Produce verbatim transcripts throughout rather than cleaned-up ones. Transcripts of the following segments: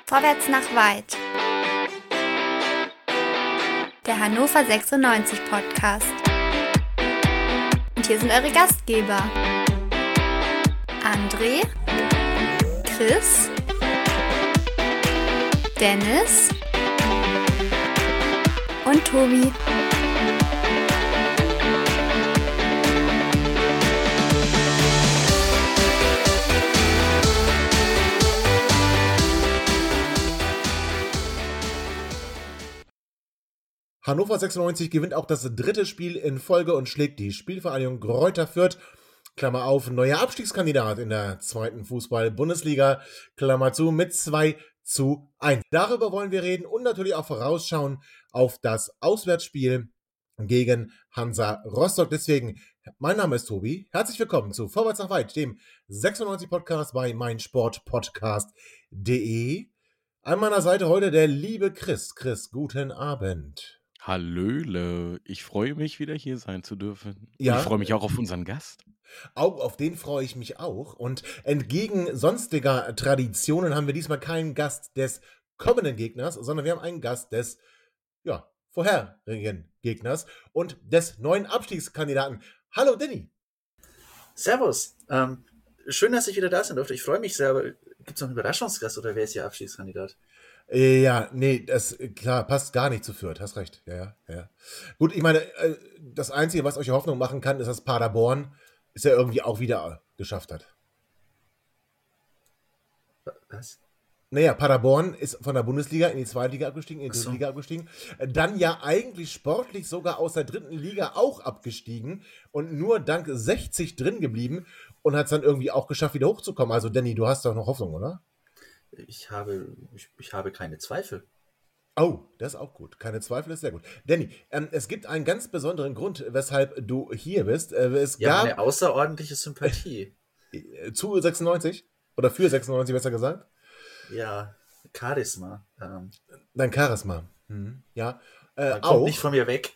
Vorwärts nach weit. Der Hannover sechsundneunzig Podcast. Und hier sind eure Gastgeber. André, Chris, Dennis und Tobi. Hannover sechsundneunzig gewinnt auch das dritte Spiel in Folge und schlägt die Spielvereinigung Greuther Fürth, Klammer auf, neuer Abstiegskandidat in der zweiten Fußball-Bundesliga, Klammer zu, mit zwei zu eins. Darüber wollen wir reden und natürlich auch vorausschauen auf das Auswärtsspiel gegen Hansa Rostock. Deswegen, mein Name ist Tobi. Herzlich willkommen zu Vorwärts nach weit, dem sechsundneunzig Podcast bei meinsportpodcast punkt de. An meiner Seite heute der liebe Chris. Chris, guten Abend. Hallöle, ich freue mich, wieder hier sein zu dürfen. Ja. Und ich freue mich auch auf unseren Gast. Auch auf den freue ich mich auch. Und entgegen sonstiger Traditionen haben wir diesmal keinen Gast des kommenden Gegners, sondern wir haben einen Gast des, ja, vorherigen Gegners und des neuen Abstiegskandidaten. Hallo, Danny. Servus. Ähm, schön, dass ich wieder da sein durfte. Ich freue mich sehr, aber gibt es noch einen Überraschungsgast oder wer ist Ihr Abstiegskandidat? Ja, nee, das, klar, passt gar nicht zu Fürth, hast recht, ja, ja, ja. Gut, ich meine, das Einzige, was euch Hoffnung machen kann, ist, dass Paderborn es ja irgendwie auch wieder geschafft hat. Was? Naja, Paderborn ist von der Bundesliga in die zweite Liga abgestiegen, in die dritte so. Liga abgestiegen, dann ja eigentlich sportlich sogar aus der dritten Liga auch abgestiegen und nur dank sechzig drin geblieben und hat es dann irgendwie auch geschafft, wieder hochzukommen. Also Danny, du hast doch noch Hoffnung, oder? Ich habe, ich, ich habe keine Zweifel. Oh, das ist auch gut. Keine Zweifel, ist sehr gut. Danny, ähm, es gibt einen ganz besonderen Grund, weshalb du hier bist. Äh, es Ja, gab eine außerordentliche Sympathie. zu sechsundneunzig oder für sechsundneunzig besser gesagt. Ja, Charisma. Ähm, Dein Charisma. Mhm. Ja, äh, man kommt auch. nicht von mir weg.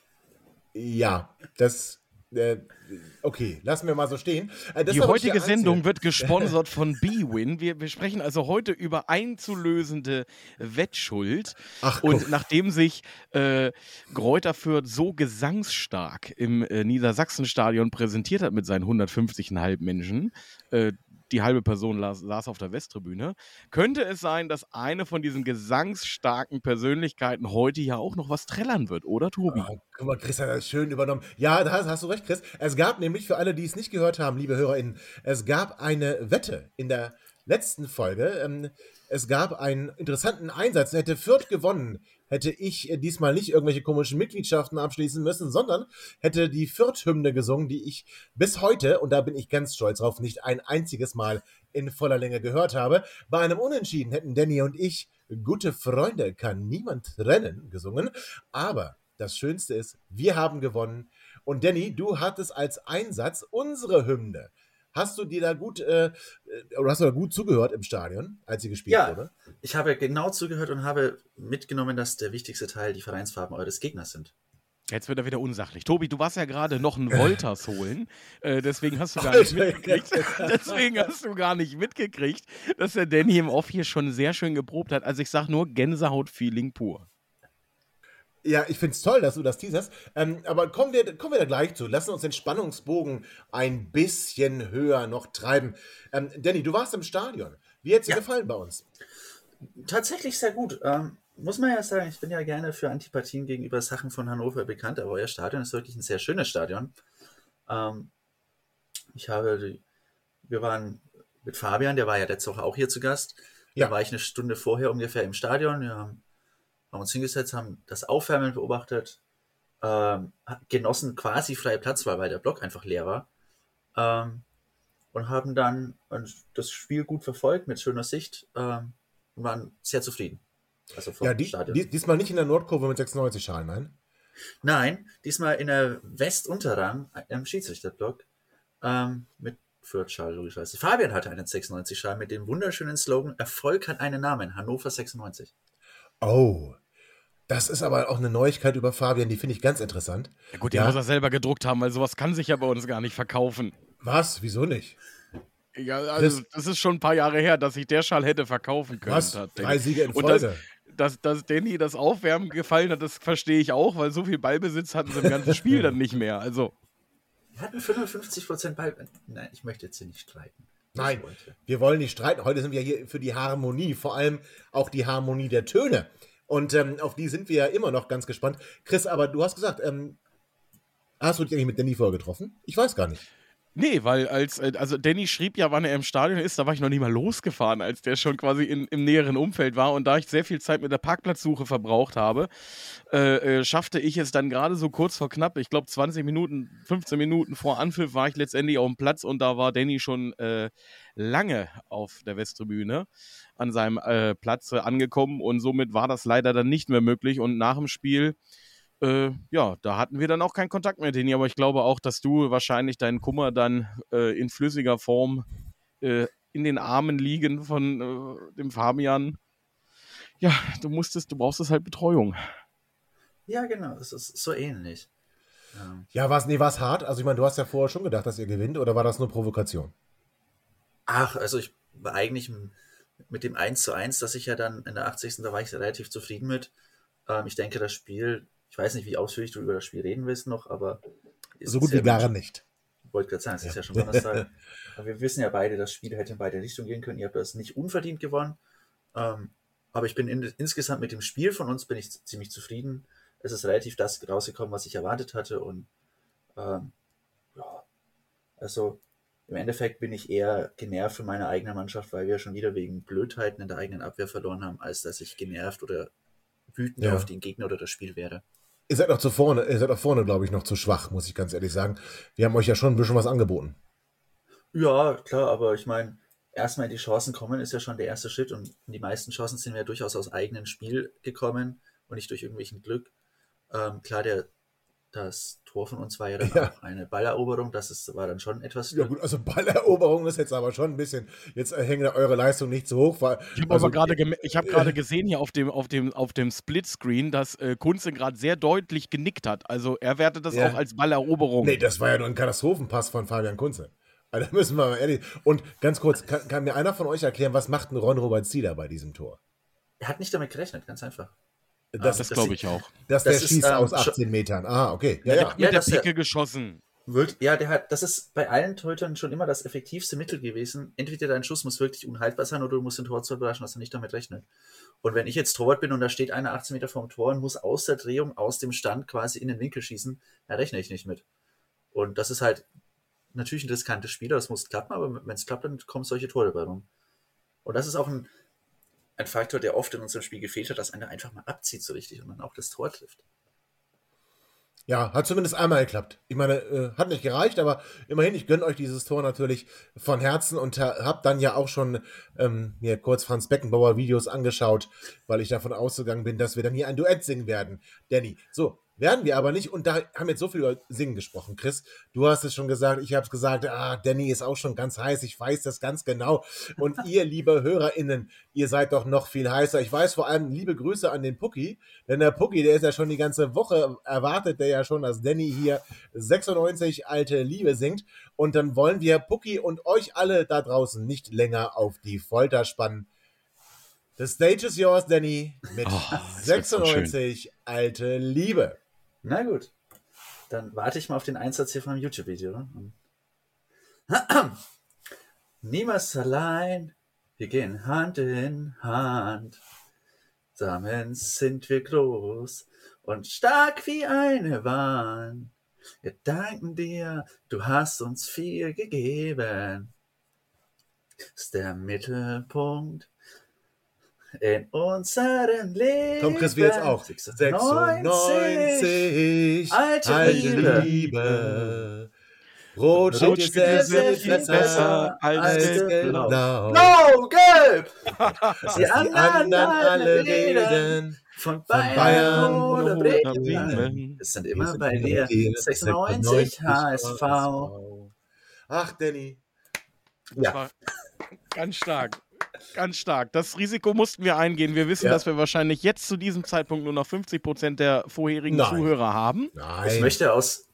Ja, das. Äh, okay, lassen wir mal so stehen. Äh, Die heutige Sendung wird gesponsert von B-Win. Wir, wir sprechen also heute über einzulösende Wettschuld. Ach, und guck. nachdem sich äh, Greuther Fürth so gesangsstark im äh, Niedersachsenstadion präsentiert hat mit seinen hundertfünfzig Komma fünf Menschen, äh, die halbe Person las, saß auf der Westtribüne, könnte es sein, dass eine von diesen gesangsstarken Persönlichkeiten heute ja auch noch was trällern wird, oder Tobi? Oh, guck mal, Chris hat das schön übernommen. Ja, da hast, hast du recht, Chris. Es gab nämlich, für alle, die es nicht gehört haben, liebe HörerInnen, es gab eine Wette in der letzten Folge. Ähm, es gab einen interessanten Einsatz. Hätte Fürth gewonnen, hätte ich diesmal nicht irgendwelche komischen Mitgliedschaften abschließen müssen, sondern hätte die Fürth-Hymne gesungen, die ich bis heute, und da bin ich ganz stolz drauf, nicht ein einziges Mal in voller Länge gehört habe. Bei einem Unentschieden hätten Danny und ich "Gute Freunde kann niemand trennen" gesungen. Aber das Schönste ist, wir haben gewonnen. Und Danny, du hattest als Einsatz unsere Hymne. Hast du dir da gut, äh, oder hast du da gut zugehört im Stadion, als sie gespielt Ja, wurde? ich habe genau zugehört und habe mitgenommen, dass der wichtigste Teil die Vereinsfarben eures Gegners sind. Jetzt wird er wieder unsachlich. Tobi, du warst ja gerade noch einen Wolters holen, äh, deswegen hast du gar nicht mitgekriegt, deswegen hast du gar nicht mitgekriegt, dass der Danny im Off hier schon sehr schön geprobt hat. Also ich sag nur Gänsehaut-Feeling pur. Ja, ich find's toll, dass du das teaserst. Ähm, aber kommen wir, kommen wir da gleich zu. Lassen uns den Spannungsbogen ein bisschen höher noch treiben. Ähm, Danny, du warst im Stadion. Wie hat's dir Ja. gefallen bei uns? Tatsächlich sehr gut. Ähm, muss man ja sagen, ich bin ja gerne für Antipathien gegenüber Sachen von Hannover bekannt, aber euer Stadion ist wirklich ein sehr schönes Stadion. Ähm, ich habe, die, wir waren mit Fabian, der war ja letzte Woche auch hier zu Gast. Ja. Da war ich eine Stunde vorher ungefähr im Stadion. Wir haben, haben uns hingesetzt, haben das Aufwärmen beobachtet, ähm, genossen quasi freie Platzwahl, weil der Block einfach leer war. Ähm, und haben dann das Spiel gut verfolgt mit schöner Sicht ähm, und waren sehr zufrieden. Also vom Ja, die, Stadion. die, diesmal nicht in der Nordkurve mit sechsundneunzig Schalen, nein? Nein, diesmal in der Westunterrang, im Schiedsrichterblock, ähm, mit Fürth-Schal, logischerweise. Fabian hatte einen sechsundneunzig Schal mit dem wunderschönen Slogan: Erfolg hat einen Namen, Hannover sechsundneunzig. Oh, das ist aber auch eine Neuigkeit über Fabian, die finde ich ganz interessant. Ja gut, den Ja. muss er selber gedruckt haben, weil sowas kann sich ja bei uns gar nicht verkaufen. Was? Wieso nicht? Ja, also das ist schon ein paar Jahre her, dass ich der Schal hätte verkaufen können. Was? Drei Siege in Folge. Und das, dass, dass Danny das Aufwärmen gefallen hat, das verstehe ich auch, weil so viel Ballbesitz hatten sie im ganzen Spiel dann nicht mehr. Also. Wir hatten fünfundfünfzig Prozent Ball. Nein, ich möchte jetzt hier nicht streiten. Nein, wir wollen nicht streiten. Heute sind wir hier für die Harmonie, vor allem auch die Harmonie der Töne. Und ähm, auf die sind wir ja immer noch ganz gespannt. Chris, aber du hast gesagt, ähm, hast du dich eigentlich mit Danny vorher getroffen? Ich weiß gar nicht. Nee, weil als, also Danny schrieb ja, wann er im Stadion ist, da war ich noch nicht mal losgefahren, als der schon quasi in, im näheren Umfeld war. Und da ich sehr viel Zeit mit der Parkplatzsuche verbraucht habe, äh, äh, schaffte ich es dann gerade so kurz vor knapp, ich glaube zwanzig Minuten, fünfzehn Minuten vor Anpfiff war ich letztendlich auf dem Platz und da war Danny schon äh, lange auf der Westtribüne an seinem äh, Platz äh, angekommen und somit war das leider dann nicht mehr möglich und nach dem Spiel Äh, ja, da hatten wir dann auch keinen Kontakt mehr, Deni, aber ich glaube auch, dass du wahrscheinlich deinen Kummer dann äh, in flüssiger Form äh, in den Armen liegen von äh, dem Fabian. Ja, du musstest, du brauchst es halt Betreuung. Ja, genau, es ist so ähnlich. Ja, ja war es nee, war's hart? Also ich meine, du hast ja vorher schon gedacht, dass ihr gewinnt, oder war das nur Provokation? Ach, also ich war eigentlich mit dem eins zu eins, das ich ja dann in der achtzigsten da war ich relativ zufrieden mit. Ähm, ich denke, das Spiel, ich weiß nicht, wie ausführlich du über das Spiel reden willst noch, aber... So gut wie gar nicht. Ich wollte gerade sagen, es ist ja schon Donnerstag. Aber wir wissen ja beide, das Spiel hätte in beide Richtungen gehen können. Ihr habt das nicht unverdient gewonnen. Ähm, aber ich bin in, insgesamt mit dem Spiel von uns bin ich ziemlich zufrieden. Es ist relativ das rausgekommen, was ich erwartet hatte. Und ähm, ja, also im Endeffekt bin ich eher genervt für meine eigene Mannschaft, weil wir schon wieder wegen Blödheiten in der eigenen Abwehr verloren haben, als dass ich genervt oder wütend ja. auf den Gegner oder das Spiel wäre. Ihr seid noch zu vorne, ihr seid auch vorne, glaube ich, noch zu schwach, muss ich ganz ehrlich sagen. Wir haben euch ja schon ein bisschen was angeboten. Ja, klar, aber ich meine, erstmal in die Chancen kommen ist ja schon der erste Schritt und die meisten Chancen sind ja durchaus aus eigenem Spiel gekommen und nicht durch irgendwelchen Glück. Ähm, klar, der, das Tor von uns war ja dann ja. auch eine Balleroberung, das ist, war dann schon etwas Glück. Ja gut, also Balleroberung ist jetzt aber schon ein bisschen, jetzt hängt eure Leistung nicht so hoch. Weil, ich habe also, aber gerade gem- ich hab gerade gesehen hier auf dem, auf dem, auf dem Splitscreen, dass äh, Kunze gerade sehr deutlich genickt hat. Also er wertet das ja. auch als Balleroberung. Nee, das war ja nur ein Katastrophenpass von Fabian Kunze. Also da müssen wir mal ehrlich. Und ganz kurz, kann, kann mir einer von euch erklären, was macht ein Ron-Robert Zieler bei diesem Tor? Er hat nicht damit gerechnet, ganz einfach. Das, das glaube ich auch. Dass das der ist, schießt ähm, aus achtzehn Metern. Ah, okay. Ja, ja. ja. Mit ja, der Picke geschossen. Ja, der hat, das ist bei allen Torhütern schon immer das effektivste Mittel gewesen. Entweder dein Schuss muss wirklich unhaltbar sein oder du musst den Torwart überraschen, dass er nicht damit rechnet. Und wenn ich jetzt Torwart bin und da steht einer achtzehn Meter vorm Tor und muss aus der Drehung, aus dem Stand quasi in den Winkel schießen, da rechne ich nicht mit. Und das ist halt natürlich ein riskantes Spiel, das muss klappen, aber wenn es klappt, dann kommen solche Tore dabei rum. Und das ist auch ein, ein Faktor, der oft in unserem Spiel gefehlt hat, dass einer einfach mal abzieht so richtig und dann auch das Tor trifft. Ja, hat zumindest einmal geklappt. Ich meine, äh, hat nicht gereicht, aber immerhin, ich gönne euch dieses Tor natürlich von Herzen und ha- habe dann ja auch schon ähm, mir kurz Franz Beckenbauer Videos angeschaut, weil ich davon ausgegangen bin, dass wir dann hier ein Duett singen werden. Danny, so, werden wir aber nicht und da haben wir jetzt so viel über Singen gesprochen. Chris, du hast es schon gesagt, ich habe es gesagt, ah, Danny ist auch schon ganz heiß, ich weiß das ganz genau. Und ihr, liebe HörerInnen, ihr seid doch noch viel heißer. Ich weiß vor allem, liebe Grüße an den Pucki, denn der Pucki, der ist ja schon die ganze Woche, erwartet der ja schon, dass Danny hier sechsundneunzig alte Liebe singt. Und dann wollen wir Pucki und euch alle da draußen nicht länger auf die Folter spannen. The stage is yours, Danny, mit oh, sechsundneunzig so alte Liebe. Na gut, dann warte ich mal auf den Einsatz hier vom YouTube-Video. Niemals allein, wir gehen Hand in Hand. Zusammen sind wir groß und stark wie eine Wand. Wir danken dir, du hast uns viel gegeben. Ist der Mittelpunkt in unserem Leben. Komm, Chris, wir jetzt auch. sechsundneunzig alte, alte Liebe. Liebe. Rot steht dir sehr, sehr viel besser, besser als, als gelb-blau. Blau, gelb! Die anderen alle reden von Bayern, Bayern oder Bremen. Es sind immer bei dir sechsundneunzig H S V. Ach, Danny. Ja. Ganz stark. Ganz stark. Das Risiko mussten wir eingehen. Wir wissen, ja. dass wir wahrscheinlich jetzt zu diesem Zeitpunkt nur noch fünfzig Prozent der vorherigen Nein. Zuhörer haben. Nein. Ich möchte aus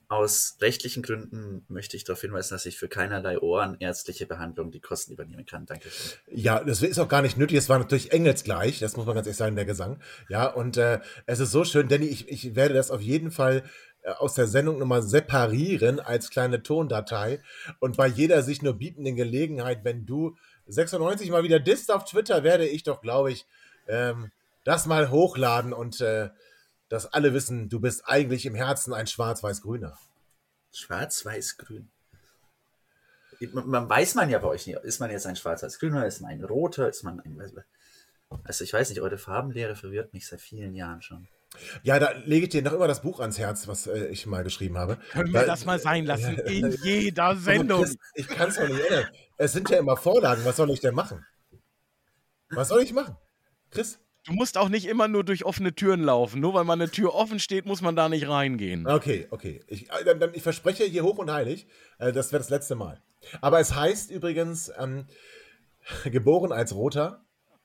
aus rechtlichen Gründen möchte ich darauf hinweisen, dass ich für keinerlei ohrenärztliche Behandlung die Kosten übernehmen kann. Dankeschön. Ja, das ist auch gar nicht nötig. Es war natürlich engelsgleich, das muss man ganz ehrlich sagen, der Gesang. Ja, und äh, es ist so schön, Danny, ich, ich werde das auf jeden Fall äh, aus der Sendung nochmal separieren als kleine Tondatei. Und bei jeder sich nur bietenden Gelegenheit, wenn du sechsundneunzig mal wieder disst auf Twitter, werde ich doch, glaube ich, ähm, das mal hochladen und äh, dass alle wissen, du bist eigentlich im Herzen ein Schwarz-Weiß-Grüner. Schwarz-Weiß-Grün. Man, man weiß man ja bei euch nicht. Ist man jetzt ein Schwarz-Weiß-Grüner? Ist man ein Roter? Ist man ein... Also ich weiß nicht, eure Farbenlehre verwirrt mich seit vielen Jahren schon. Ja, da lege ich dir noch immer das Buch ans Herz, was äh, ich mal geschrieben habe. Können wir Da- das mal sein lassen? Ja, In jeder Aber Sendung. Chris, ich kann es doch nicht ändern. Es sind ja immer Vorlagen. Was soll ich denn machen? Was soll ich machen? Chris? Du musst auch nicht immer nur durch offene Türen laufen. Nur weil mal eine Tür offen steht, muss man da nicht reingehen. Okay, okay. Ich, äh, dann, dann, ich verspreche hier hoch und heilig, äh, das wird das letzte Mal. Aber es heißt übrigens, ähm, geboren als Roter.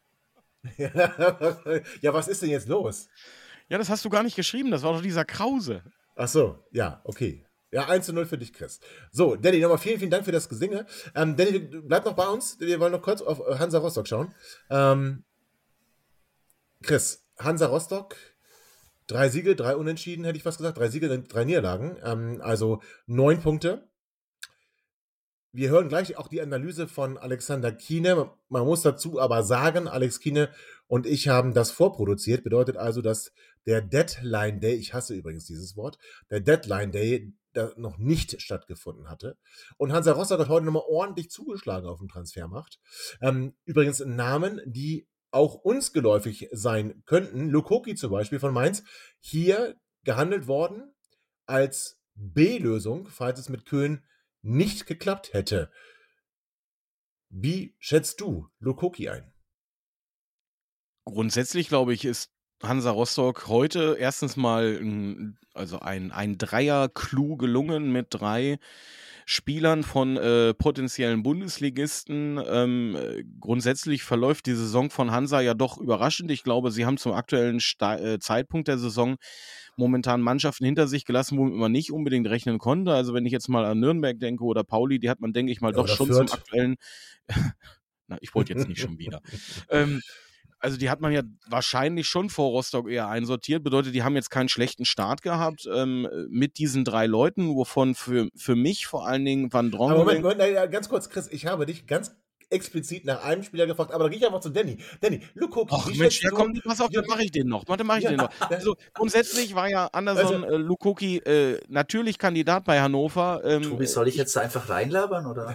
Ja, was ist denn jetzt los? Ja, das hast du gar nicht geschrieben. Das war doch dieser Krause. Ach so, ja, okay. Ja, eins zu null für dich, Chris. So, Danny, nochmal vielen, vielen Dank für das Gesinge. Ähm, Danny, bleib noch bei uns. Wir wollen noch kurz auf äh, Hansa Rostock schauen. Ähm, Chris, Hansa Rostock, drei Siege, drei Unentschieden, hätte ich fast gesagt. Drei Siege, drei Niederlagen. Ähm, also neun Punkte. Wir hören gleich auch die Analyse von Alexander Kiene. Man muss dazu aber sagen, Alex Kiene und ich haben das vorproduziert. Bedeutet also, dass der Deadline Day, ich hasse übrigens dieses Wort, der Deadline Day da noch nicht stattgefunden hatte. Und Hansa Rostock hat heute nochmal ordentlich zugeschlagen auf dem Transfermarkt. Ähm, übrigens Namen, die auch uns geläufig sein könnten. Lukoki zum Beispiel von Mainz, hier gehandelt worden als B-Lösung, falls es mit Köln nicht geklappt hätte. Wie schätzt du Lukoki ein? Grundsätzlich, glaube ich, ist Hansa Rostock heute erstens mal ein, also ein, ein Dreier-Clou gelungen mit drei Spielern von äh, potenziellen Bundesligisten. Ähm, äh, grundsätzlich verläuft die Saison von Hansa ja doch überraschend. Ich glaube, sie haben zum aktuellen Sta äh, Zeitpunkt der Saison momentan Mannschaften hinter sich gelassen, womit man nicht unbedingt rechnen konnte. Also wenn ich jetzt mal an Nürnberg denke oder Pauli, die hat man, denke ich mal, doch Oder schon Fürth. zum aktuellen... Na, ich wollte jetzt nicht schon wieder. ähm, also die hat man ja wahrscheinlich schon vor Rostock eher einsortiert. Bedeutet, die haben jetzt keinen schlechten Start gehabt ähm, mit diesen drei Leuten, wovon für, für mich vor allen Dingen Van Aber Moment, Drongelen... Moment, na, ja, ganz kurz, Chris, ich habe dich ganz explizit nach einem Spieler gefragt, aber da gehe ich einfach zu Danny. Danny, Lukoki, Ach wie Mensch, schätzt ja du- komm, pass auf, Ja, dann mache ich den noch. Warte, mache ich Ja, den noch. ja. Also grundsätzlich war ja Anderson äh, Lukoki äh, natürlich Kandidat bei Hannover. Ähm, Tobi, soll ich jetzt da einfach reinlabern, oder?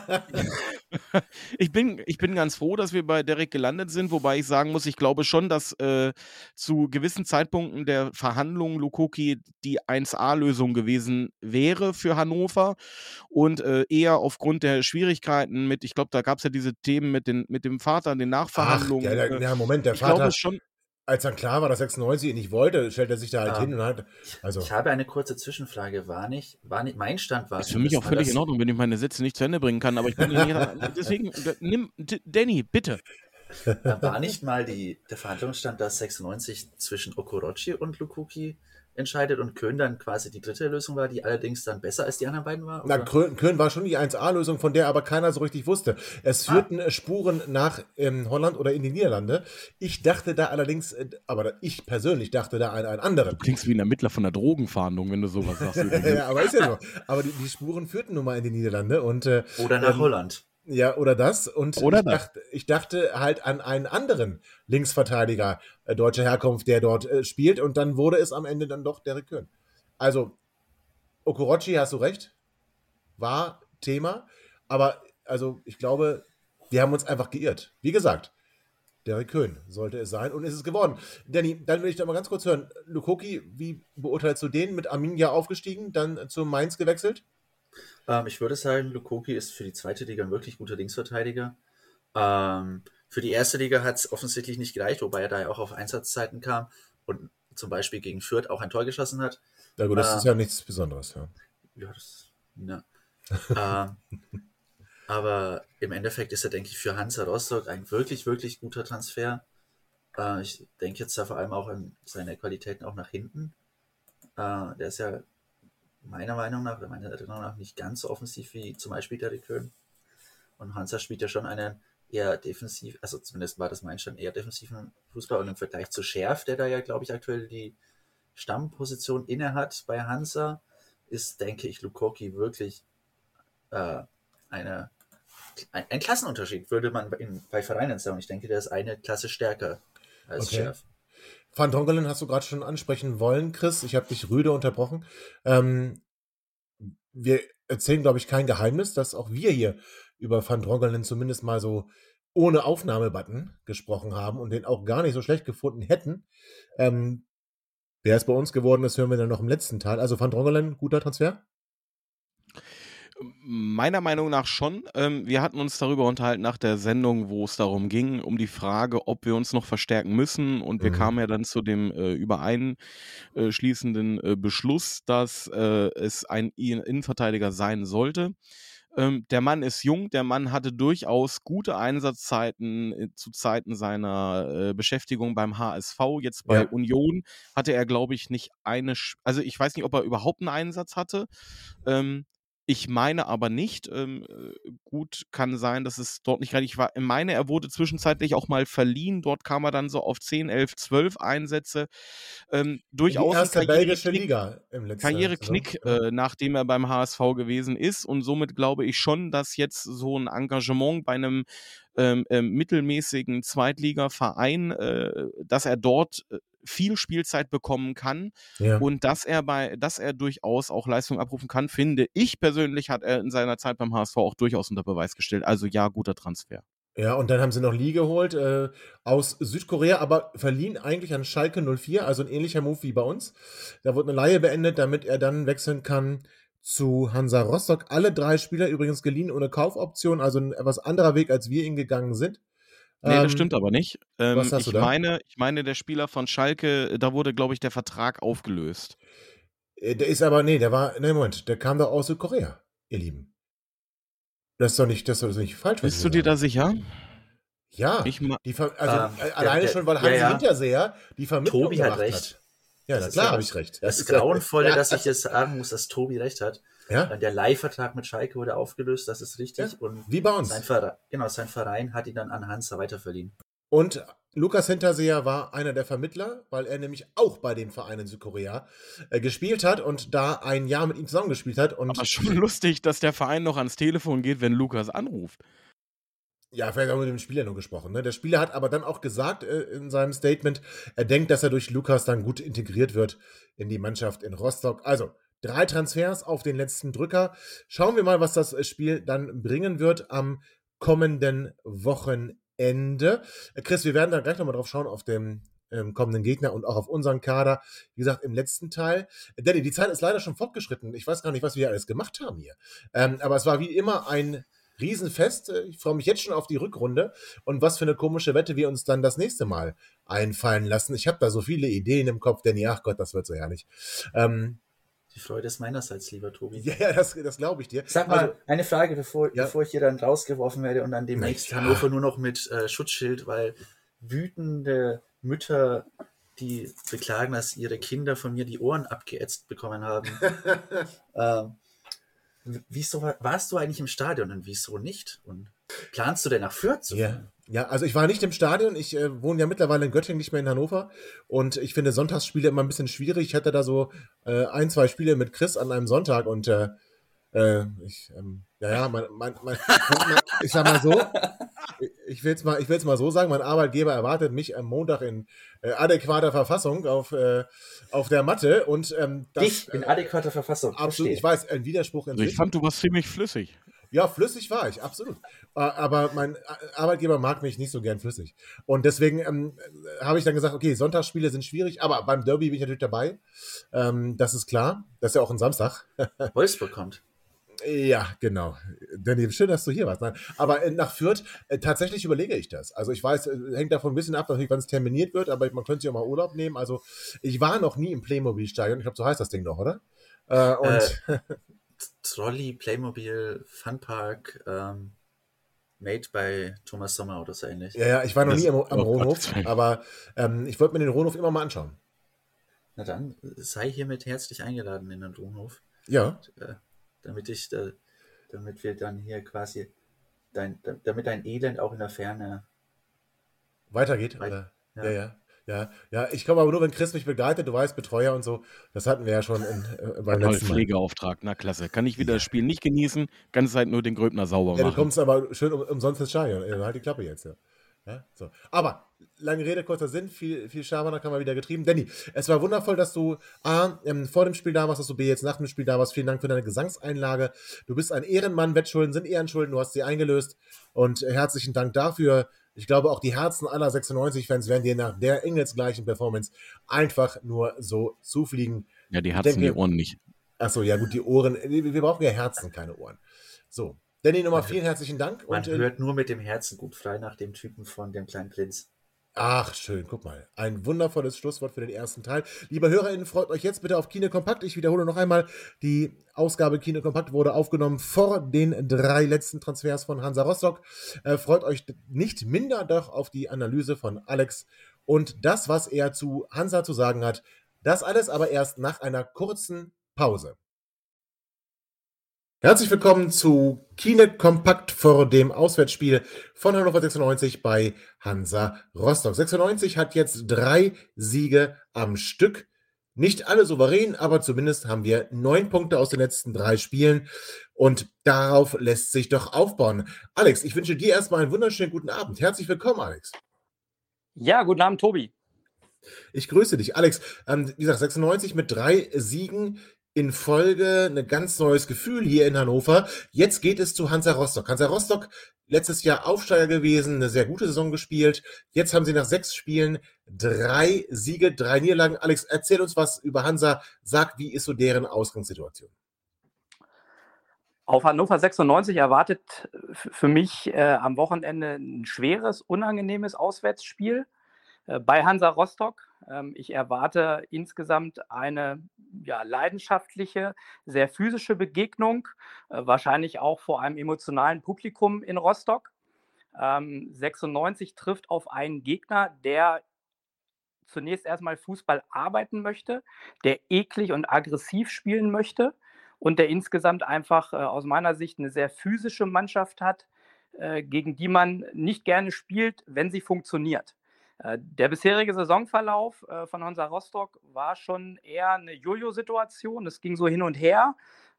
Ich bin, ich bin ganz froh, dass wir bei Derek gelandet sind, wobei ich sagen muss, ich glaube schon, dass äh, zu gewissen Zeitpunkten der Verhandlungen Lukoki die eins A-Lösung gewesen wäre für Hannover und äh, eher aufgrund der Schwierigkeiten mit, ich glaube, da gab es ja diese Themen mit, den, mit dem Vater, den Ach, Nachverhandlungen. ja, der, äh, ja, Moment, der ich Vater, glaube schon, als dann klar war, dass sechsundneunzig ihn nicht wollte, stellt er sich da halt Ah. hin und hat, also, Ich habe eine kurze Zwischenfrage. War nicht, war nicht mein Stand war ist für mich auch völlig in dass, Ordnung, wenn ich meine Sätze nicht zu Ende bringen kann, aber ich bin nicht, deswegen, d- nimm, D- Danny, bitte. äh, war nicht mal die, der Verhandlungsstand, dass sechsundneunzig zwischen Okorochi und Lukoki entscheidet und Köln dann quasi die dritte Lösung war, die allerdings dann besser als die anderen beiden war? na, oder? Köln, Köln war schon die eins A-Lösung, von der aber keiner so richtig wusste. Es Ah. führten äh, Spuren nach ähm, Holland oder in die Niederlande. Ich dachte da allerdings, äh, aber ich persönlich dachte da an einen anderen. Du klingst wie ein Ermittler von der Drogenfahndung, wenn du sowas sagst. Ja, aber ist ja so. Aber die, die Spuren führten nun mal in die Niederlande und äh, Oder nach ähm, Holland. ja, oder das. Und Oder ich, das. Dachte, ich dachte halt an einen anderen Linksverteidiger äh, deutscher Herkunft, der dort äh, spielt. Und dann wurde es am Ende dann doch Derek Köln. Also, Okorochi, hast du recht, war Thema. Aber also ich glaube, wir haben uns einfach geirrt. Wie gesagt, Derek Köln sollte es sein und ist es geworden. Danny, dann will ich da mal ganz kurz hören. Lukoki, wie beurteilst du den? Mit Arminia aufgestiegen, dann zu Mainz gewechselt? Ähm, ich würde sagen, Lukoki ist für die zweite Liga ein wirklich guter Linksverteidiger. Ähm, für die erste Liga hat es offensichtlich nicht gereicht, wobei er da ja auch auf Einsatzzeiten kam und zum Beispiel gegen Fürth auch ein Tor geschossen hat. Na gut, das Ah. ist ja nichts Besonderes. Ja. Ja, das. Ne. ähm, aber im Endeffekt ist er, denke ich, für Hansa Rostock ein wirklich, wirklich guter Transfer. Äh, ich denke jetzt da vor allem auch an seine Qualitäten auch nach hinten. Äh, der ist ja meiner Meinung nach, meiner Erinnerung nach, nicht ganz so offensiv wie zum Beispiel Derrick Köhn. Und Hansa spielt ja schon einen eher defensiv, also zumindest war das mein Stand, eher defensiven Fußball. Und im Vergleich zu Scherf, der da ja, glaube ich, aktuell die Stammposition inne hat bei Hansa, ist, denke ich, Lukoki wirklich äh, eine, ein, ein Klassenunterschied, würde man in, bei Vereinen sagen. Ich denke, der ist eine Klasse stärker als Okay. Scherf. Van Drongelen hast du gerade schon ansprechen wollen, Chris. Ich habe dich rüde unterbrochen. Ähm, wir erzählen, glaube ich, kein Geheimnis, dass auch wir hier über Van Drongelen zumindest mal so ohne Aufnahmebutton gesprochen haben und den auch gar nicht so schlecht gefunden hätten. Ähm, wer es bei uns geworden ist, hören wir dann noch im letzten Teil. Also Van Drongelen, guter Transfer? Meiner Meinung nach schon. Ähm, wir hatten uns darüber unterhalten nach der Sendung, wo es darum ging, um die Frage, ob wir uns noch verstärken müssen. Und wir Mhm. kamen ja dann zu dem äh, übereinschließenden äh, Beschluss, dass äh, es ein Innenverteidiger sein sollte. Ähm, der Mann ist jung, der Mann hatte durchaus gute Einsatzzeiten äh, zu Zeiten seiner äh, Beschäftigung beim H S V. Jetzt bei Ja. Union hatte er, glaube ich, nicht eine, Sch- also ich weiß nicht, ob er überhaupt einen Einsatz hatte. Ähm, ich meine aber nicht. Ähm, äh, gut, kann sein, dass es dort nicht richtig war. Ich meine, er wurde zwischenzeitlich auch mal verliehen. Dort kam er dann so auf zehn, elf, zwölf Einsätze. Ähm, In die durchaus ein erste belgische Karriereknick. Liga im letzten Karriereknick, Saison. äh, nachdem er beim H S V gewesen ist. Und somit glaube ich schon, dass jetzt so ein Engagement bei einem ähm, ähm, mittelmäßigen Zweitligaverein, äh, dass er dort äh, viel Spielzeit bekommen kann Ja. und dass er bei, dass er durchaus auch Leistung abrufen kann, finde ich persönlich, hat er in seiner Zeit beim H S V auch durchaus unter Beweis gestellt. Also ja, guter Transfer. Ja, und dann haben sie noch Lee geholt äh, aus Südkorea, aber verliehen eigentlich an Schalke null vier, also ein ähnlicher Move wie bei uns. Da wurde eine Leihe beendet, damit er dann wechseln kann zu Hansa Rostock. Alle drei Spieler übrigens geliehen ohne Kaufoption, also ein etwas anderer Weg, als wir ihn gegangen sind. Nee, Ähm, das stimmt aber nicht. Ähm, was hast ich du da? meine, ich meine, der Spieler von Schalke, da wurde, glaube ich, der Vertrag aufgelöst. äh, Der ist aber, nee, der war, nee, Moment, der kam doch aus Südkorea, ihr Lieben. Das ist doch nicht, das ist doch nicht falsch, was ich Bist du hier dir da sage. sicher? Ja, Ich ma die Ver also Ähm, äh, der- alleine der- schon, weil ja, Hansi ja. Hinterseher die Vermittlung Tobi hat gemacht recht. hat. Ja, Das na ist klar ja habe das- ich recht. Das ist ja- Grauenvolle, ja. dass ich jetzt sagen muss, dass Tobi recht hat. Ja, Der Leihvertrag mit Schalke wurde aufgelöst, das ist richtig. Ja, Und wie bei uns. sein Verein, genau, sein Verein hat ihn dann an Hansa weiterverliehen. Und Lukas Hinterseher war einer der Vermittler, weil er nämlich auch bei dem Verein in Südkorea äh, gespielt hat und da ein Jahr mit ihm zusammengespielt hat. Und aber schon lustig, dass der Verein noch ans Telefon geht, wenn Lukas anruft. ja, vielleicht haben wir mit dem Spieler nur gesprochen. Ne? Der Spieler hat aber dann auch gesagt äh, in seinem Statement, er denkt, dass er durch Lukas dann gut integriert wird in die Mannschaft in Rostock. Also drei Transfers auf den letzten Drücker. Schauen wir mal, was das Spiel dann bringen wird am kommenden Wochenende. Äh, Chris, wir werden da gleich nochmal drauf schauen auf den ähm, kommenden Gegner und auch auf unseren Kader. Wie gesagt, im letzten Teil. Äh, Danny, die Zeit ist leider schon fortgeschritten. Ich weiß gar nicht, was wir alles gemacht haben hier. Ähm, aber es war wie immer ein Riesenfest. Ich freue mich jetzt schon auf die Rückrunde und was für eine komische Wette wir uns dann das nächste Mal einfallen lassen. Ich habe da so viele Ideen im Kopf, Danny, ach Gott, das wird so herrlich. Ähm, Die Freude ist meinerseits, lieber Tobi. ja, ja, das, das glaube ich dir. Sag mal, Also, eine Frage, bevor, Ja. bevor ich hier dann rausgeworfen werde und dann demnächst Na ja. Hannover nur noch mit äh, Schutzschild, weil wütende Mütter, die beklagen, dass ihre Kinder von mir die Ohren abgeätzt bekommen haben. ähm, wieso war- warst du eigentlich im Stadion und wieso nicht? Und planst du denn nach Fürth zu ja, fahren? ja, also ich war nicht im Stadion. Ich äh, wohne ja mittlerweile in Göttingen, nicht mehr in Hannover. Und ich finde Sonntagsspiele immer ein bisschen schwierig. Ich hatte da so äh, ein, zwei Spiele mit Chris an einem Sonntag und äh, äh, ich, ähm, ja, ja, mein, mein, mein, mein, ich sag mal so, ich will es mal, ich will's mal so sagen, mein Arbeitgeber erwartet mich am Montag in äh, adäquater Verfassung auf, äh, auf der Matte und ähm, das, Dich in adäquater Verfassung. absolut, Verstehe. ich weiß, ein Widerspruch in Also ich sich. fand, du warst ziemlich flüssig. Ja, flüssig war ich, absolut. Äh, Aber mein Arbeitgeber mag mich nicht so gern flüssig. Und deswegen ähm, habe ich dann gesagt, okay, Sonntagsspiele sind schwierig, aber beim Derby bin ich natürlich dabei. Ähm, das ist klar. Das ist ja auch ein Samstag. Wolfsburg kommt. Ja, genau. Danny, schön, dass du hier warst. Nein, aber äh, nach Fürth, äh, tatsächlich überlege ich das. Also ich weiß, äh, hängt davon ein bisschen ab, natürlich, wann es terminiert wird, aber man könnte sich auch mal Urlaub nehmen. Also ich war noch nie im Playmobil-Stadion. Ich glaube, so heißt das Ding noch, oder? Äh, und Äh, Trolley, Playmobil, Funpark, ähm, made by Thomas Sommer oder so ähnlich. ja, ja, ich war noch Das- nie am, am oh, Rohnhof, Gottes Willen. aber ähm, ich wollte mir den Rohnhof immer mal anschauen. Na dann, sei hiermit herzlich eingeladen in den Domhof. Ja. Äh, damit ich, äh, damit wir dann hier quasi, dein, damit dein Elend auch in der Ferne Weitergeht, weit, oder? Ja, ja. ja. Ja, ja, ich komme aber nur, wenn Chris mich begleitet, du weißt, Betreuer und so. Das hatten wir ja schon in, äh, beim Toll, letzten Mal. Pflegeauftrag, na klasse. Kann ich wieder Ja. das Spiel nicht genießen, ganze Zeit nur den Gröbner sauber Ja, du machen. kommst aber schön um, umsonst ins Stadion. Ja, halt die Klappe jetzt, ja. Ja, so. Aber, lange Rede, kurzer Sinn, viel, viel Schabernack haben wir wieder getrieben. Danny, es war wundervoll, dass du A, ähm, vor dem Spiel da warst, dass du B, jetzt nach dem Spiel da warst. Vielen Dank für deine Gesangseinlage. Du bist ein Ehrenmann, Wettschulden sind Ehrenschulden, du hast sie eingelöst. Und äh, herzlichen Dank dafür. Ich glaube, auch die Herzen aller sechsundneunzig-Fans werden dir nach der engelsgleichen Performance einfach nur so zufliegen. Ja, die Ich Herzen, denke- die Ohren nicht. Achso, ja gut, die Ohren. Wir wir brauchen ja Herzen, keine Ohren. So, Danny, nochmal Man vielen herzlichen Dank. Man Und, äh, hört nur mit dem Herzen gut, frei nach dem Typen von dem kleinen Prinz. Ach, schön, guck mal. Ein wundervolles Schlusswort für den ersten Teil. Liebe HörerInnen, freut euch jetzt bitte auf Kino Kompakt. Ich wiederhole noch einmal, die Ausgabe Kino Kompakt wurde aufgenommen vor den drei letzten Transfers von Hansa Rostock. Äh, freut euch nicht minder doch auf die Analyse von Alex und das, was er zu Hansa zu sagen hat. Das alles aber erst nach einer kurzen Pause. Herzlich willkommen zu Kine Kompakt vor dem Auswärtsspiel von Hannover sechsundneunzig bei Hansa Rostock. sechsundneunzig hat jetzt drei Siege am Stück. Nicht alle souverän, aber zumindest haben wir neun Punkte aus den letzten drei Spielen und darauf lässt sich doch aufbauen. Alex, ich wünsche dir erstmal einen wunderschönen guten Abend. Herzlich willkommen, Alex. Ja, guten Abend, Tobi. Ich grüße dich. Alex, ähm, wie gesagt, sechsundneunzig mit drei Siegen in Folge, ein ganz neues Gefühl hier in Hannover. Jetzt geht es zu Hansa Rostock. Hansa Rostock, letztes Jahr Aufsteiger gewesen, eine sehr gute Saison gespielt. Jetzt haben sie nach sechs Spielen drei Siege, drei Niederlagen. Alex, erzähl uns was über Hansa. Sag, wie ist so deren Ausgangssituation? Auf Hannover sechsundneunzig erwartet f- für mich äh, am Wochenende ein schweres, unangenehmes Auswärtsspiel äh, bei Hansa Rostock. Ähm, ich erwarte insgesamt eine ja, leidenschaftliche, sehr physische Begegnung, äh, wahrscheinlich auch vor einem emotionalen Publikum in Rostock. Ähm, sechsundneunzig trifft auf einen Gegner, der zunächst erstmal Fußball arbeiten möchte, der eklig und aggressiv spielen möchte und der insgesamt einfach äh, aus meiner Sicht eine sehr physische Mannschaft hat, äh, gegen die man nicht gerne spielt, wenn sie funktioniert. Äh, der bisherige Saisonverlauf äh, von Hansa Rostock war schon eher eine Jojo-Situation. Es ging so hin und her,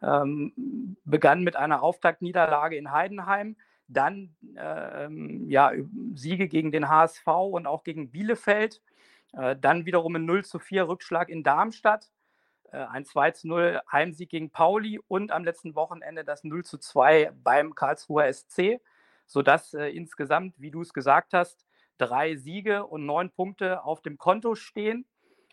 ähm, begann mit einer Auftaktniederlage in Heidenheim, dann äh, ähm, ja, Siege gegen den H S V und auch gegen Bielefeld. Äh, Dann wiederum ein null zu vier Rückschlag in Darmstadt, äh, ein zwei zu null Heimsieg gegen Pauli und am letzten Wochenende das null zu zwei beim Karlsruher S C, sodass äh, insgesamt, wie du es gesagt hast, drei Siege und neun Punkte auf dem Konto stehen.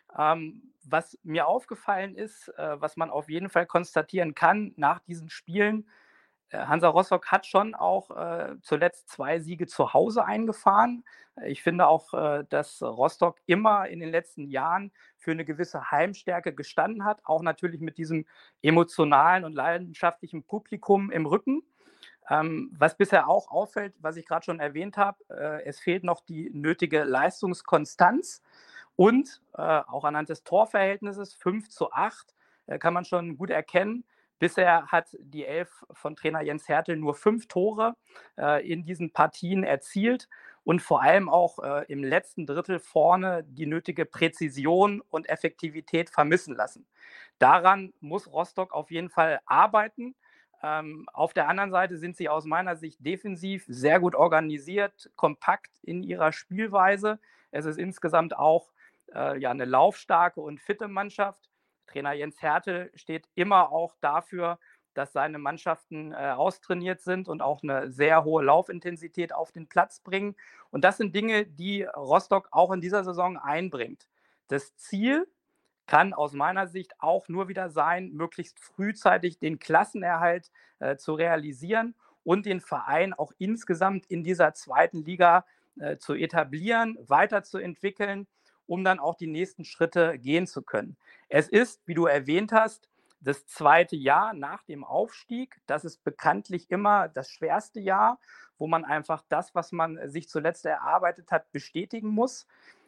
Ähm, was mir aufgefallen ist, äh, was man auf jeden Fall konstatieren kann nach diesen Spielen, äh, Hansa Rostock hat schon auch äh, zuletzt zwei Siege zu Hause eingefahren. Ich finde auch, äh, dass Rostock immer in den letzten Jahren für eine gewisse Heimstärke gestanden hat, auch natürlich mit diesem emotionalen und leidenschaftlichen Publikum im Rücken. Ähm, was bisher auch auffällt, was ich gerade schon erwähnt habe, äh, es fehlt noch die nötige Leistungskonstanz und äh, auch anhand des Torverhältnisses fünf zu acht äh, kann man schon gut erkennen. Bisher hat die Elf von Trainer Jens Hertel nur fünf Tore äh, in diesen Partien erzielt und vor allem auch äh, im letzten Drittel vorne die nötige Präzision und Effektivität vermissen lassen. Daran muss Rostock auf jeden Fall arbeiten. Ähm, auf der anderen Seite sind sie aus meiner Sicht defensiv sehr gut organisiert, kompakt in ihrer Spielweise. Es ist insgesamt auch äh, ja, eine laufstarke und fitte Mannschaft. Trainer Jens Hertel steht immer auch dafür, dass seine Mannschaften äh, austrainiert sind und auch eine sehr hohe Laufintensität auf den Platz bringen. Und das sind Dinge, die Rostock auch in dieser Saison einbringt. Das Ziel kann aus meiner Sicht auch nur wieder sein, möglichst frühzeitig den Klassenerhalt äh, zu realisieren und den Verein auch insgesamt in dieser zweiten Liga äh, zu etablieren, weiterzuentwickeln, um dann auch die nächsten Schritte gehen zu können. Es ist, wie du erwähnt hast, das zweite Jahr nach dem Aufstieg. Das ist bekanntlich immer das schwerste Jahr, wo man einfach das, was man sich zuletzt erarbeitet hat, bestätigen muss.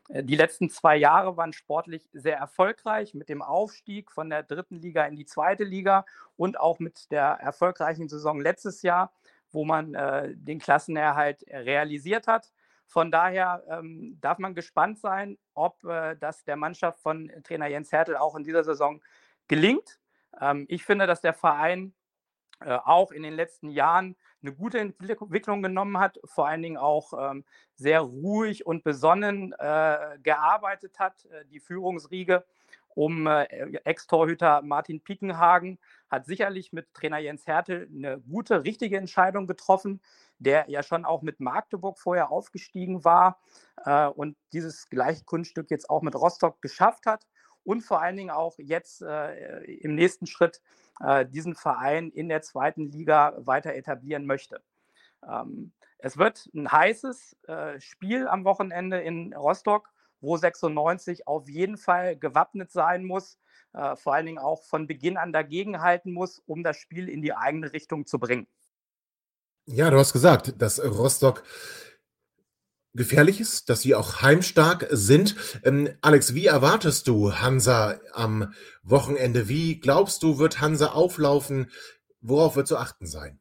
Die letzten zwei Jahre waren sportlich sehr erfolgreich mit dem Aufstieg von der dritten Liga in die zweite Liga und auch mit der erfolgreichen Saison letztes Jahr, wo man äh, den Klassenerhalt realisiert hat. Von daher ähm, darf man gespannt sein, ob äh, das der Mannschaft von Trainer Jens Hertel auch in dieser Saison gelingt. Ähm, ich finde, dass der Verein äh, auch in den letzten Jahren eine gute Entwicklung genommen hat, vor allen Dingen auch ähm, sehr ruhig und besonnen äh, gearbeitet hat. Äh, die Führungsriege um äh, Ex-Torhüter Martin Piekenhagen hat sicherlich mit Trainer Jens Hertel eine gute, richtige Entscheidung getroffen, der ja schon auch mit Magdeburg vorher aufgestiegen war äh, und dieses gleiche Kunststück jetzt auch mit Rostock geschafft hat und vor allen Dingen auch jetzt äh, im nächsten Schritt äh, diesen Verein in der zweiten Liga weiter etablieren möchte. Ähm, es wird ein heißes äh, Spiel am Wochenende in Rostock, wo sechsundneunzig auf jeden Fall gewappnet sein muss, äh, vor allen Dingen auch von Beginn an dagegenhalten muss, um das Spiel in die eigene Richtung zu bringen. Ja, du hast gesagt, dass Rostock gefährlich ist, dass sie auch heimstark sind. Ähm, Alex, wie erwartest du Hansa am Wochenende? Wie glaubst du, wird Hansa auflaufen? Worauf wird zu achten sein?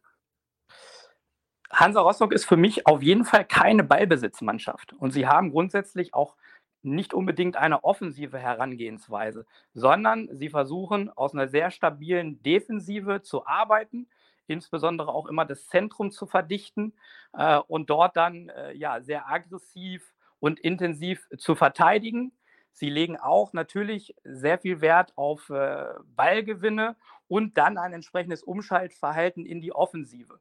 Hansa Rostock ist für mich auf jeden Fall keine Ballbesitzmannschaft. Und sie haben grundsätzlich auch nicht unbedingt eine offensive Herangehensweise, sondern sie versuchen aus einer sehr stabilen Defensive zu arbeiten, insbesondere auch immer das Zentrum zu verdichten äh, und dort dann äh, ja, sehr aggressiv und intensiv zu verteidigen. Sie legen auch natürlich sehr viel Wert auf äh, Ballgewinne und dann ein entsprechendes Umschaltverhalten in die Offensive.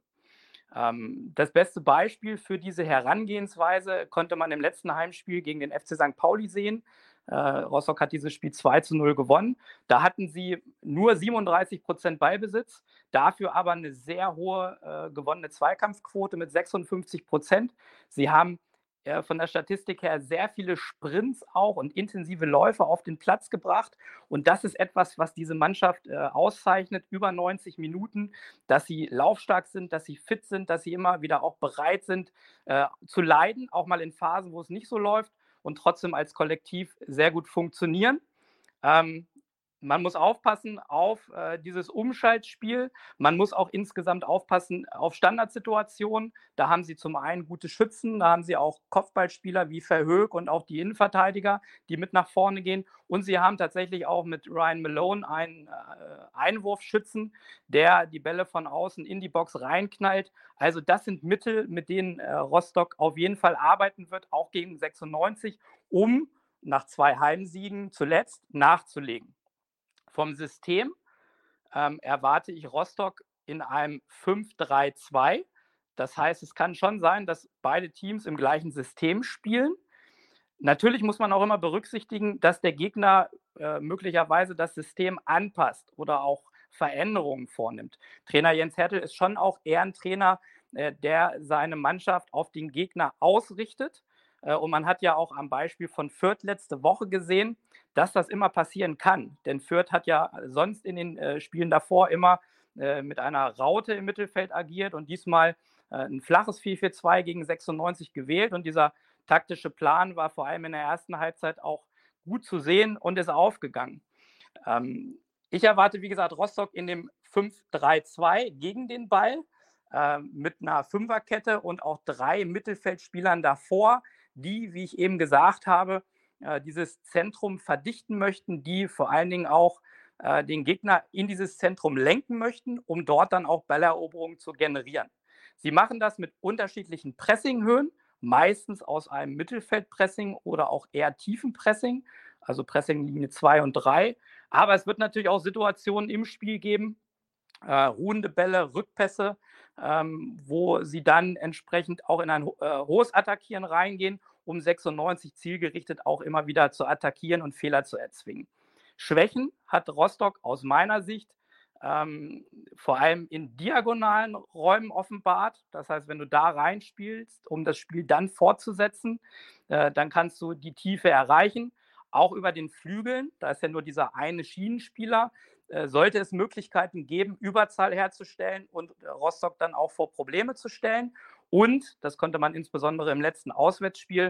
Ähm, das beste Beispiel für diese Herangehensweise konnte man im letzten Heimspiel gegen den F C Sankt Pauli sehen. Äh, Rostock hat dieses Spiel zwei zu null gewonnen. Da hatten sie nur siebenunddreißig Prozent Ballbesitz, dafür aber eine sehr hohe äh, gewonnene Zweikampfquote mit sechsundfünfzig Prozent. Sie haben äh, von der Statistik her sehr viele Sprints auch und intensive Läufe auf den Platz gebracht. Und das ist etwas, was diese Mannschaft äh, auszeichnet, über neunzig Minuten, dass sie laufstark sind, dass sie fit sind, dass sie immer wieder auch bereit sind äh, zu leiden, auch mal in Phasen, wo es nicht so läuft und trotzdem als Kollektiv sehr gut funktionieren. Ähm, man muss aufpassen auf äh, dieses Umschaltspiel. Man muss auch insgesamt aufpassen auf Standardsituationen. Da haben sie zum einen gute Schützen, da haben sie auch Kopfballspieler wie Verhoek und auch die Innenverteidiger, die mit nach vorne gehen. Und sie haben tatsächlich auch mit Ryan Malone einen äh, Einwurfschützen, der die Bälle von außen in die Box reinknallt. Also das sind Mittel, mit denen äh, Rostock auf jeden Fall arbeiten wird, auch gegen sechsundneunzig, um nach zwei Heimsiegen zuletzt nachzulegen. Vom System ähm, erwarte ich Rostock in einem fünf drei zwei. Das heißt, es kann schon sein, dass beide Teams im gleichen System spielen. Natürlich muss man auch immer berücksichtigen, dass der Gegner äh, möglicherweise das System anpasst oder auch Veränderungen vornimmt. Trainer Jens Hertel ist schon auch eher ein Trainer, äh, der seine Mannschaft auf den Gegner ausrichtet. Äh, und man hat ja auch am Beispiel von Fürth letzte Woche gesehen, dass das immer passieren kann. Denn Fürth hat ja sonst in den äh, Spielen davor immer äh, mit einer Raute im Mittelfeld agiert und diesmal äh, ein flaches vier vier zwei gegen sechsundneunzig gewählt. Und dieser taktische Plan war vor allem in der ersten Halbzeit auch gut zu sehen und ist aufgegangen. Ähm, ich erwarte, wie gesagt, Rostock in dem fünf drei zwei gegen den Ball äh, mit einer Fünferkette und auch drei Mittelfeldspielern davor, die, wie ich eben gesagt habe, dieses Zentrum verdichten möchten, die vor allen Dingen auch äh, den Gegner in dieses Zentrum lenken möchten, um dort dann auch Balleroberungen zu generieren. Sie machen das mit unterschiedlichen Pressinghöhen, meistens aus einem Mittelfeldpressing oder auch eher tiefen Pressing, also Pressinglinie zwei und drei. Aber es wird natürlich auch Situationen im Spiel geben, äh, ruhende Bälle, Rückpässe, ähm, wo sie dann entsprechend auch in ein äh, hohes Attackieren reingehen, um sechsundneunzig zielgerichtet auch immer wieder zu attackieren und Fehler zu erzwingen. Schwächen hat Rostock aus meiner Sicht ähm, vor allem in diagonalen Räumen offenbart. Das heißt, wenn du da reinspielst, um das Spiel dann fortzusetzen, äh, dann kannst du die Tiefe erreichen. Auch über den Flügeln, da ist ja nur dieser eine Schienenspieler, äh, sollte es Möglichkeiten geben, Überzahl herzustellen und äh, Rostock dann auch vor Probleme zu stellen. Und, das konnte man insbesondere im letzten Auswärtsspiel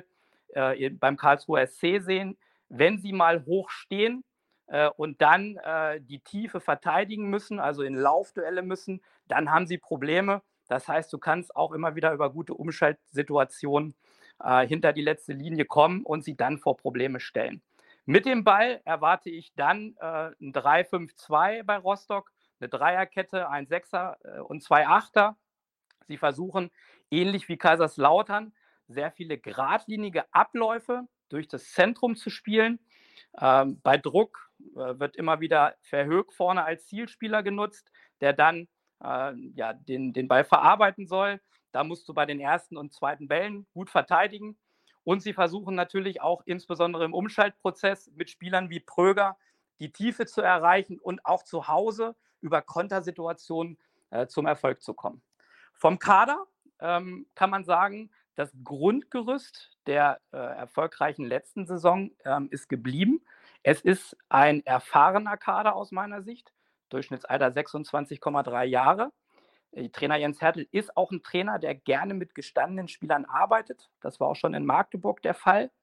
äh, beim Karlsruher S C sehen. Wenn sie mal hoch stehen äh, und dann äh, die Tiefe verteidigen müssen, also in Laufduelle müssen, dann haben sie Probleme. Das heißt, du kannst auch immer wieder über gute Umschaltsituationen äh, hinter die letzte Linie kommen und sie dann vor Probleme stellen. Mit dem Ball erwarte ich dann äh, ein drei fünf zwei bei Rostock, eine Dreierkette, ein Sechser äh, und zwei Achter. Sie versuchen, ähnlich wie Kaiserslautern, sehr viele geradlinige Abläufe durch das Zentrum zu spielen. Ähm, bei Druck äh, wird immer wieder Verhoek vorne als Zielspieler genutzt, der dann äh, ja, den, den Ball verarbeiten soll. Da musst du bei den ersten und zweiten Bällen gut verteidigen. Und sie versuchen natürlich auch insbesondere im Umschaltprozess mit Spielern wie Pröger die Tiefe zu erreichen und auch zu Hause über Kontersituationen äh, zum Erfolg zu kommen. Vom Kader ähm, kann man sagen, das Grundgerüst der äh, erfolgreichen letzten Saison ähm, ist geblieben. Es ist ein erfahrener Kader aus meiner Sicht, Durchschnittsalter sechsundzwanzig Komma drei Jahre. Trainer Jens Hertel ist auch ein Trainer, der gerne mit gestandenen Spielern arbeitet. Das war auch schon in Magdeburg der Fall,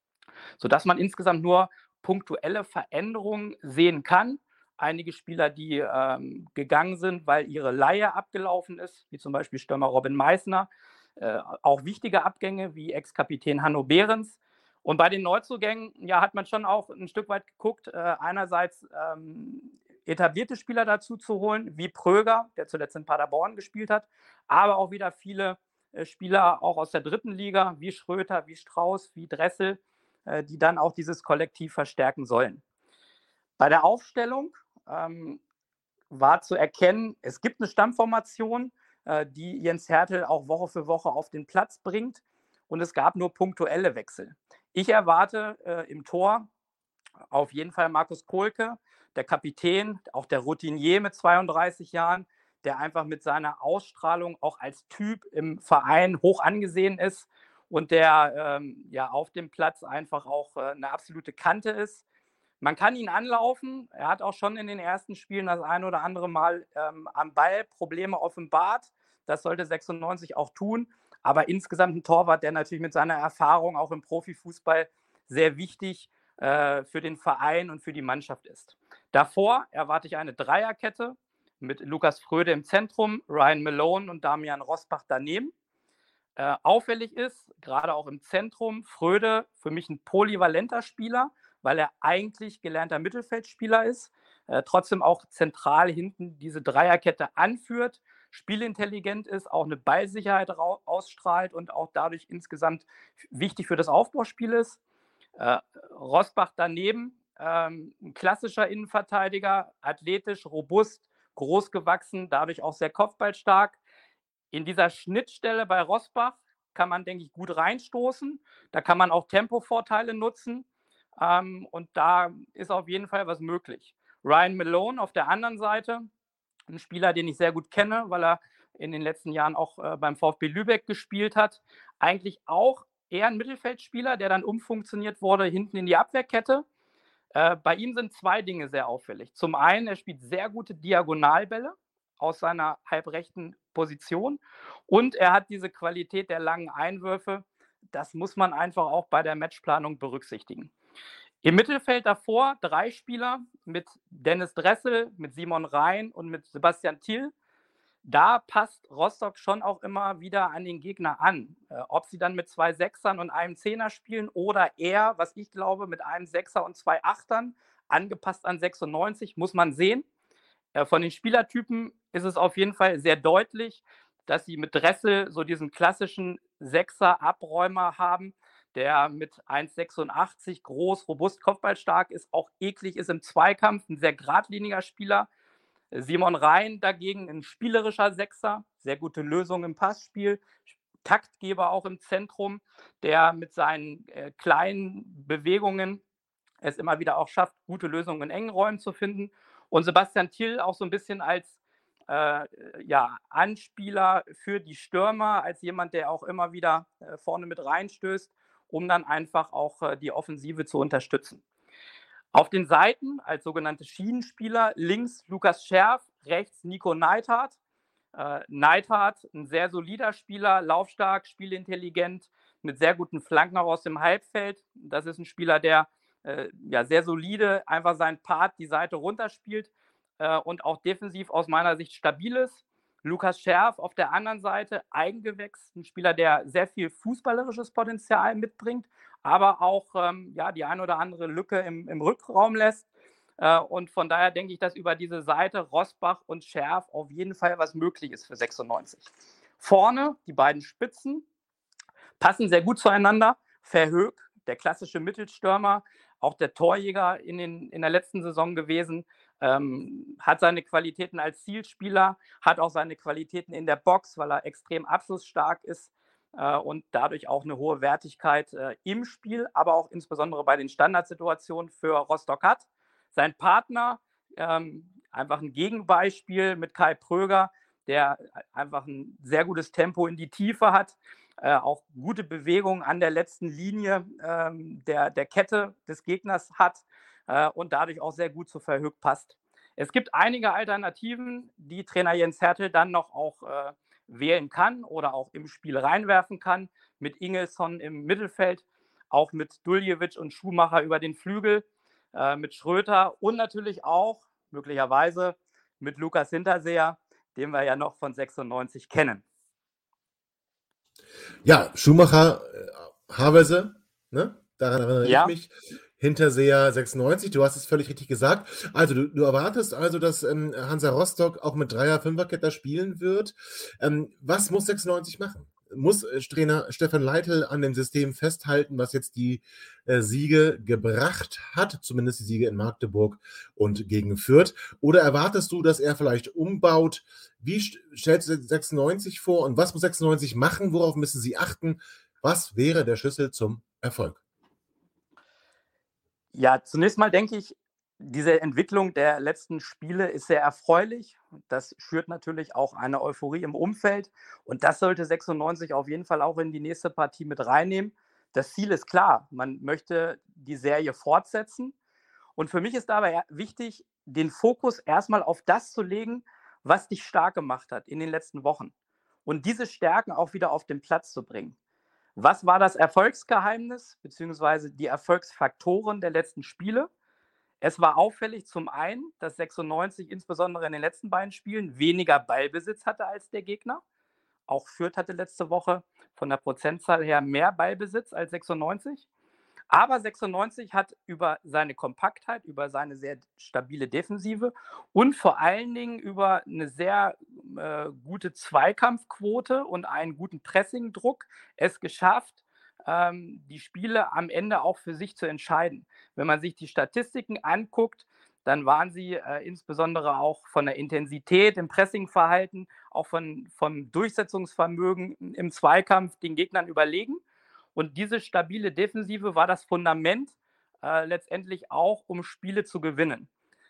sodass man insgesamt nur punktuelle Veränderungen sehen kann. Einige Spieler, die ähm, gegangen sind, weil ihre Leihe abgelaufen ist, wie zum Beispiel Stürmer Robin Meissner. Äh, auch wichtige Abgänge wie Ex-Kapitän Hanno Behrens. Und bei den Neuzugängen ja, hat man schon auch ein Stück weit geguckt, äh, einerseits ähm, etablierte Spieler dazu zu holen, wie Pröger, der zuletzt in Paderborn gespielt hat, aber auch wieder viele äh, Spieler auch aus der dritten Liga, wie Schröter, wie Strauß, wie Dressel, äh, die dann auch dieses Kollektiv verstärken sollen. Bei der Aufstellung ähm, war zu erkennen, es gibt eine Stammformation, äh, die Jens Hertel auch Woche für Woche auf den Platz bringt, und es gab nur punktuelle Wechsel. Ich erwarte äh, im Tor auf jeden Fall Markus Kohlke, der Kapitän, auch der Routinier mit zweiunddreißig Jahren, der einfach mit seiner Ausstrahlung auch als Typ im Verein hoch angesehen ist und der ähm, ja auf dem Platz einfach auch äh, eine absolute Kante ist. Man kann ihn anlaufen. Er hat auch schon in den ersten Spielen das ein oder andere Mal ähm, am Ball Probleme offenbart. Das sollte sechsundneunzig auch tun. Aber insgesamt ein Torwart, der natürlich mit seiner Erfahrung auch im Profifußball sehr wichtig äh, für den Verein und für die Mannschaft ist. Davor erwarte ich eine Dreierkette mit Lukas Fröde im Zentrum, Ryan Malone und Damian Rosbach daneben. Äh, auffällig ist, gerade auch im Zentrum, Fröde für mich ein polyvalenter Spieler, weil er eigentlich gelernter Mittelfeldspieler ist, äh, trotzdem auch zentral hinten diese Dreierkette anführt, spielintelligent ist, auch eine Ballsicherheit ausstrahlt und auch dadurch insgesamt wichtig für das Aufbauspiel ist. Äh, Rosbach daneben, ähm, ein klassischer Innenverteidiger, athletisch, robust, groß gewachsen, dadurch auch sehr kopfballstark. In dieser Schnittstelle bei Rosbach kann man, denke ich, gut reinstoßen. Da kann man auch Tempovorteile nutzen. Ähm, und da ist auf jeden Fall was möglich. Ryan Malone auf der anderen Seite, ein Spieler, den ich sehr gut kenne, weil er in den letzten Jahren auch äh, beim VfB Lübeck gespielt hat. Eigentlich auch eher ein Mittelfeldspieler, der dann umfunktioniert wurde hinten in die Abwehrkette. Äh, bei ihm sind zwei Dinge sehr auffällig. Zum einen, er spielt sehr gute Diagonalbälle aus seiner halbrechten Position und er hat diese Qualität der langen Einwürfe. Das muss man einfach auch bei der Matchplanung berücksichtigen. Im Mittelfeld davor drei Spieler mit Dennis Dressel, mit Simon Rhein und mit Sebastian Thiel. Da passt Rostock schon auch immer wieder an den Gegner an. Äh, ob sie dann mit zwei Sechsern und einem Zehner spielen oder eher, was ich glaube, mit einem Sechser und zwei Achtern, angepasst an sechsundneunzig, muss man sehen. Äh, von den Spielertypen ist es auf jeden Fall sehr deutlich, dass sie mit Dressel so diesen klassischen Sechser-Abräumer haben, der mit eins Komma sechsundachtzig groß, robust, kopfballstark ist, auch eklig ist im Zweikampf, ein sehr geradliniger Spieler. Simon Rhein dagegen ein spielerischer Sechser, sehr gute Lösung im Passspiel, Taktgeber auch im Zentrum, der mit seinen äh, kleinen Bewegungen es immer wieder auch schafft, gute Lösungen in engen Räumen zu finden. Und Sebastian Thiel auch so ein bisschen als äh, ja, Anspieler für die Stürmer, als jemand, der auch immer wieder äh, vorne mit reinstößt, um dann einfach auch äh, die Offensive zu unterstützen. Auf den Seiten als sogenannte Schienenspieler links Lukas Scherf, rechts Nico Neithardt. Äh, Neithardt, ein sehr solider Spieler, laufstark, spielintelligent, mit sehr guten Flanken auch aus dem Halbfeld. Das ist ein Spieler, der äh, ja, sehr solide einfach seinen Part die Seite runterspielt äh, und auch defensiv aus meiner Sicht stabil ist. Lukas Scherf auf der anderen Seite, Eigengewächs, ein Spieler, der sehr viel fußballerisches Potenzial mitbringt, aber auch ähm, ja, die ein oder andere Lücke im, im Rückraum lässt. Äh, und von daher denke ich, dass über diese Seite Rosbach und Scherf auf jeden Fall was möglich ist für sechsundneunzig. Vorne, die beiden Spitzen, passen sehr gut zueinander. Verhoek, der klassische Mittelstürmer, auch der Torjäger in, den, in der letzten Saison gewesen, ähm, hat seine Qualitäten als Zielspieler, hat auch seine Qualitäten in der Box, weil er extrem abschlussstark ist äh, und dadurch auch eine hohe Wertigkeit äh, im Spiel, aber auch insbesondere bei den Standardsituationen für Rostock hat. Sein Partner, ähm, einfach ein Gegenbeispiel mit Kai Pröger, der einfach ein sehr gutes Tempo in die Tiefe hat, äh, auch gute Bewegungen an der letzten Linie ähm, der, der Kette des Gegners hat äh, und dadurch auch sehr gut zu Verhoek passt. Es gibt einige Alternativen, die Trainer Jens Hertel dann noch auch äh, wählen kann oder auch im Spiel reinwerfen kann, mit Ingelsson im Mittelfeld, auch mit Duljevic und Schumacher über den Flügel, äh, mit Schröter und natürlich auch möglicherweise mit Lukas Hinterseher, den wir ja noch von sechsundneunzig kennen. Ja, Schumacher, äh, Havelse, ne? Daran erinnere Ja. ich mich. Hinterseher sechsundneunzig, du hast es völlig richtig gesagt. Also du, du erwartest also, dass ähm, Hansa Rostock auch mit Dreier-Fünferkette spielen wird. Ähm, was muss sechsundneunzig machen? Muss äh, Trainer Stefan Leitl an dem System festhalten, was jetzt die äh, Siege gebracht hat, zumindest die Siege in Magdeburg und gegen Fürth? Oder erwartest du, dass er vielleicht umbaut? Wie st- stellst du sechsundneunzig vor und was muss sechsundneunzig machen? Worauf müssen sie achten? Was wäre der Schlüssel zum Erfolg? Ja, zunächst mal denke ich, diese Entwicklung der letzten Spiele ist sehr erfreulich. Das schürt natürlich auch eine Euphorie im Umfeld. Und das sollte sechsundneunzig auf jeden Fall auch in die nächste Partie mit reinnehmen. Das Ziel ist klar, man möchte die Serie fortsetzen. Und für mich ist dabei wichtig, den Fokus erstmal auf das zu legen, was dich stark gemacht hat in den letzten Wochen. Und diese Stärken auch wieder auf den Platz zu bringen. Was war das Erfolgsgeheimnis bzw. die Erfolgsfaktoren der letzten Spiele? Es war auffällig zum einen, dass sechsundneunzig insbesondere in den letzten beiden Spielen weniger Ballbesitz hatte als der Gegner. Auch Fürth hatte letzte Woche von der Prozentzahl her mehr Ballbesitz als sechsundneunzig. Aber sechsundneunzig hat über seine Kompaktheit, über seine sehr stabile Defensive und vor allen Dingen über eine sehr äh, gute Zweikampfquote und einen guten Pressingdruck es geschafft, ähm, die Spiele am Ende auch für sich zu entscheiden. Wenn man sich die Statistiken anguckt, dann waren sie äh, insbesondere auch von der Intensität im Pressingverhalten, auch von, vom Durchsetzungsvermögen im Zweikampf den Gegnern überlegen. Und diese stabile Defensive war das Fundament äh, letztendlich auch, um Spiele zu gewinnen.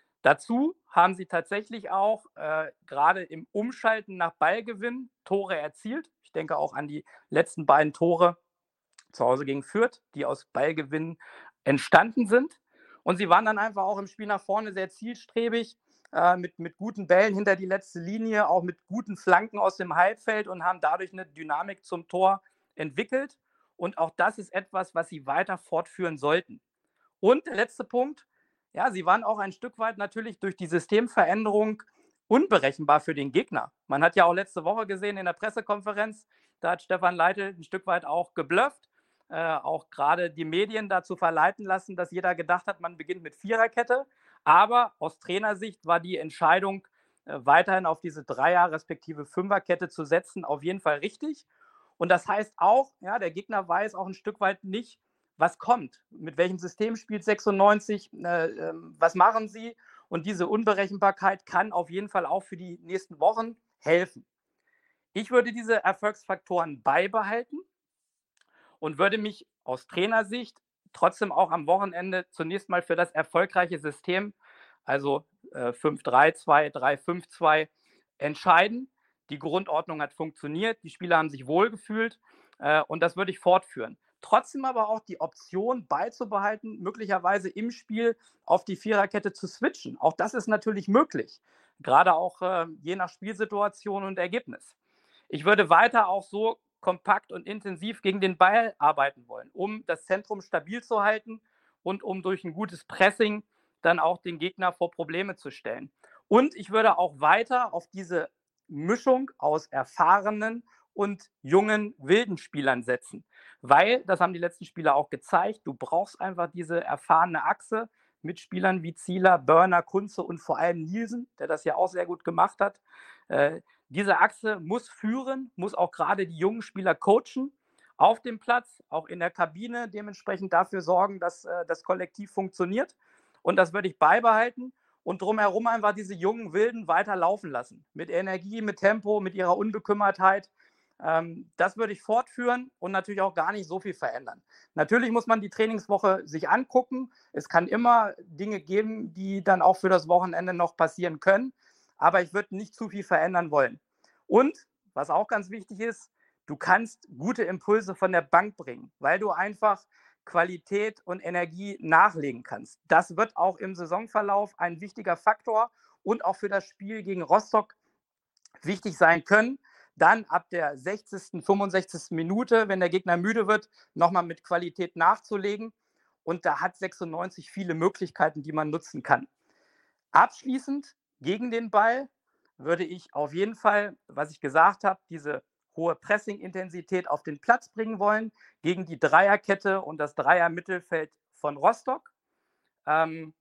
Dazu haben sie tatsächlich auch äh, gerade im Umschalten nach Ballgewinn Tore erzielt. Ich denke auch an die letzten beiden Tore zu Hause gegen Fürth, die aus Ballgewinnen entstanden sind. Und sie waren dann einfach auch im Spiel nach vorne sehr zielstrebig, äh, mit, mit guten Bällen hinter die letzte Linie, auch mit guten Flanken aus dem Halbfeld und haben dadurch eine Dynamik zum Tor entwickelt. Und auch das ist etwas, was sie weiter fortführen sollten. Und der letzte Punkt, ja, sie waren auch ein Stück weit natürlich durch die Systemveränderung unberechenbar für den Gegner. Man hat ja auch letzte Woche gesehen in der Pressekonferenz, da hat Stefan Leitl ein Stück weit auch geblufft, äh, auch gerade die Medien dazu verleiten lassen, dass jeder gedacht hat, man beginnt mit Viererkette. Aber aus Trainersicht war die Entscheidung, äh, weiterhin auf diese Dreier- respektive Fünferkette zu setzen, auf jeden Fall richtig. Und das heißt auch, ja, der Gegner weiß auch ein Stück weit nicht, was kommt, mit welchem System spielt sechsundneunzig, äh, äh, was machen sie? Und diese Unberechenbarkeit kann auf jeden Fall auch für die nächsten Wochen helfen. Ich würde diese Erfolgsfaktoren beibehalten und würde mich aus Trainersicht trotzdem auch am Wochenende zunächst mal für das erfolgreiche System, also äh, fünf drei zwei, drei fünf zwei, entscheiden. Die Grundordnung hat funktioniert, die Spieler haben sich wohlgefühlt äh, und das würde ich fortführen. Trotzdem aber auch die Option beizubehalten, möglicherweise im Spiel auf die Viererkette zu switchen. Auch das ist natürlich möglich, gerade auch äh, je nach Spielsituation und Ergebnis. Ich würde weiter auch so kompakt und intensiv gegen den Ball arbeiten wollen, um das Zentrum stabil zu halten und um durch ein gutes Pressing dann auch den Gegner vor Probleme zu stellen. Und ich würde auch weiter auf diese Mischung aus erfahrenen und jungen, wilden Spielern setzen. Weil, das haben die letzten Spieler auch gezeigt, du brauchst einfach diese erfahrene Achse mit Spielern wie Zieler, Börner, Kunze und vor allem Nielsen, der das ja auch sehr gut gemacht hat. Äh, diese Achse muss führen, muss auch gerade die jungen Spieler coachen auf dem Platz, auch in der Kabine dementsprechend dafür sorgen, dass äh, das Kollektiv funktioniert. Und das würde ich beibehalten und drumherum einfach diese jungen Wilden weiter laufen lassen. Mit Energie, mit Tempo, mit ihrer Unbekümmertheit. Ähm, das würde ich fortführen und natürlich auch gar nicht so viel verändern. Natürlich muss man die Trainingswoche sich angucken. Es kann immer Dinge geben, die dann auch für das Wochenende noch passieren können. Aber ich würde nicht zu viel verändern wollen. Und, was auch ganz wichtig ist, du kannst gute Impulse von der Bank bringen, weil du einfach Qualität und Energie nachlegen kannst. Das wird auch im Saisonverlauf ein wichtiger Faktor und auch für das Spiel gegen Rostock wichtig sein können. Dann ab der sechzigsten, fünfundsechzigsten Minute, wenn der Gegner müde wird, nochmal mit Qualität nachzulegen. Und da hat sechsundneunzig viele Möglichkeiten, die man nutzen kann. Abschließend gegen den Ball würde ich auf jeden Fall, was ich gesagt habe, diese hohe Pressing-Intensität auf den Platz bringen wollen, gegen die Dreierkette und das Dreier-Mittelfeld von Rostock. Ähm,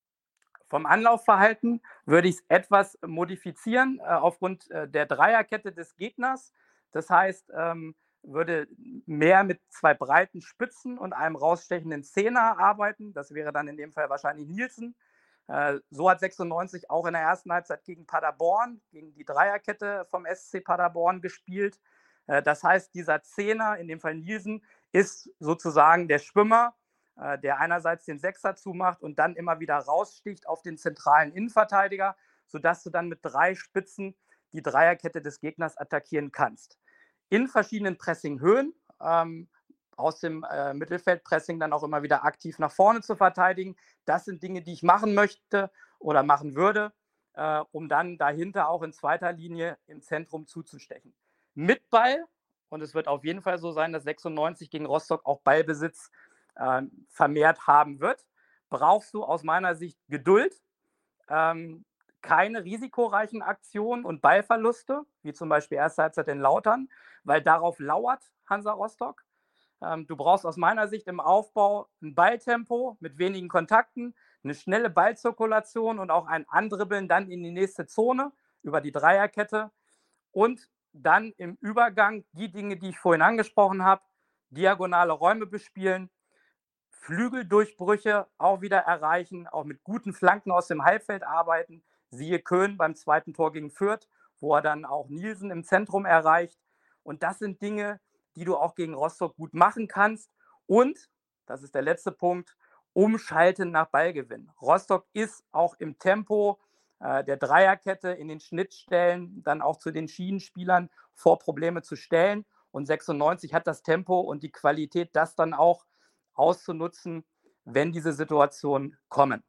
vom Anlaufverhalten würde ich es etwas modifizieren äh, aufgrund äh, der Dreierkette des Gegners. Das heißt, ähm, würde mehr mit zwei breiten Spitzen und einem rausstechenden Zehner arbeiten. Das wäre dann in dem Fall wahrscheinlich Nielsen. Äh, so hat sechsundneunzig auch in der ersten Halbzeit gegen Paderborn, gegen die Dreierkette vom S C Paderborn gespielt. Äh, das heißt, dieser Zehner, in dem Fall Nielsen, ist sozusagen der Schwimmer, äh, der einerseits den Sechser zumacht und dann immer wieder raussticht auf den zentralen Innenverteidiger, sodass du dann mit drei Spitzen die Dreierkette des Gegners attackieren kannst. In verschiedenen Pressinghöhen, ähm, aus dem äh, Mittelfeldpressing dann auch immer wieder aktiv nach vorne zu verteidigen. Das sind Dinge, die ich machen möchte oder machen würde, äh, um dann dahinter auch in zweiter Linie im Zentrum zuzustechen. Mit Ball, und es wird auf jeden Fall so sein, dass sechsundneunzig gegen Rostock auch Ballbesitz äh, vermehrt haben wird, brauchst du aus meiner Sicht Geduld, ähm, keine risikoreichen Aktionen und Ballverluste, wie zum Beispiel erste Halbzeit in Lautern, weil darauf lauert Hansa Rostock. Du brauchst aus meiner Sicht im Aufbau ein Balltempo mit wenigen Kontakten, eine schnelle Ballzirkulation und auch ein Andribbeln dann in die nächste Zone über die Dreierkette und dann im Übergang die Dinge, die ich vorhin angesprochen habe, diagonale Räume bespielen, Flügeldurchbrüche auch wieder erreichen, auch mit guten Flanken aus dem Halbfeld arbeiten, siehe Köhn beim zweiten Tor gegen Fürth, wo er dann auch Nielsen im Zentrum erreicht. Und das sind Dinge, die du auch gegen Rostock gut machen kannst. Und, das ist der letzte Punkt, umschalten nach Ballgewinn. Rostock ist auch im Tempo äh, der Dreierkette in den Schnittstellen dann auch zu den Schienenspielern vor Probleme zu stellen. Und sechsundneunzig hat das Tempo und die Qualität, das dann auch auszunutzen, wenn diese Situationen kommen.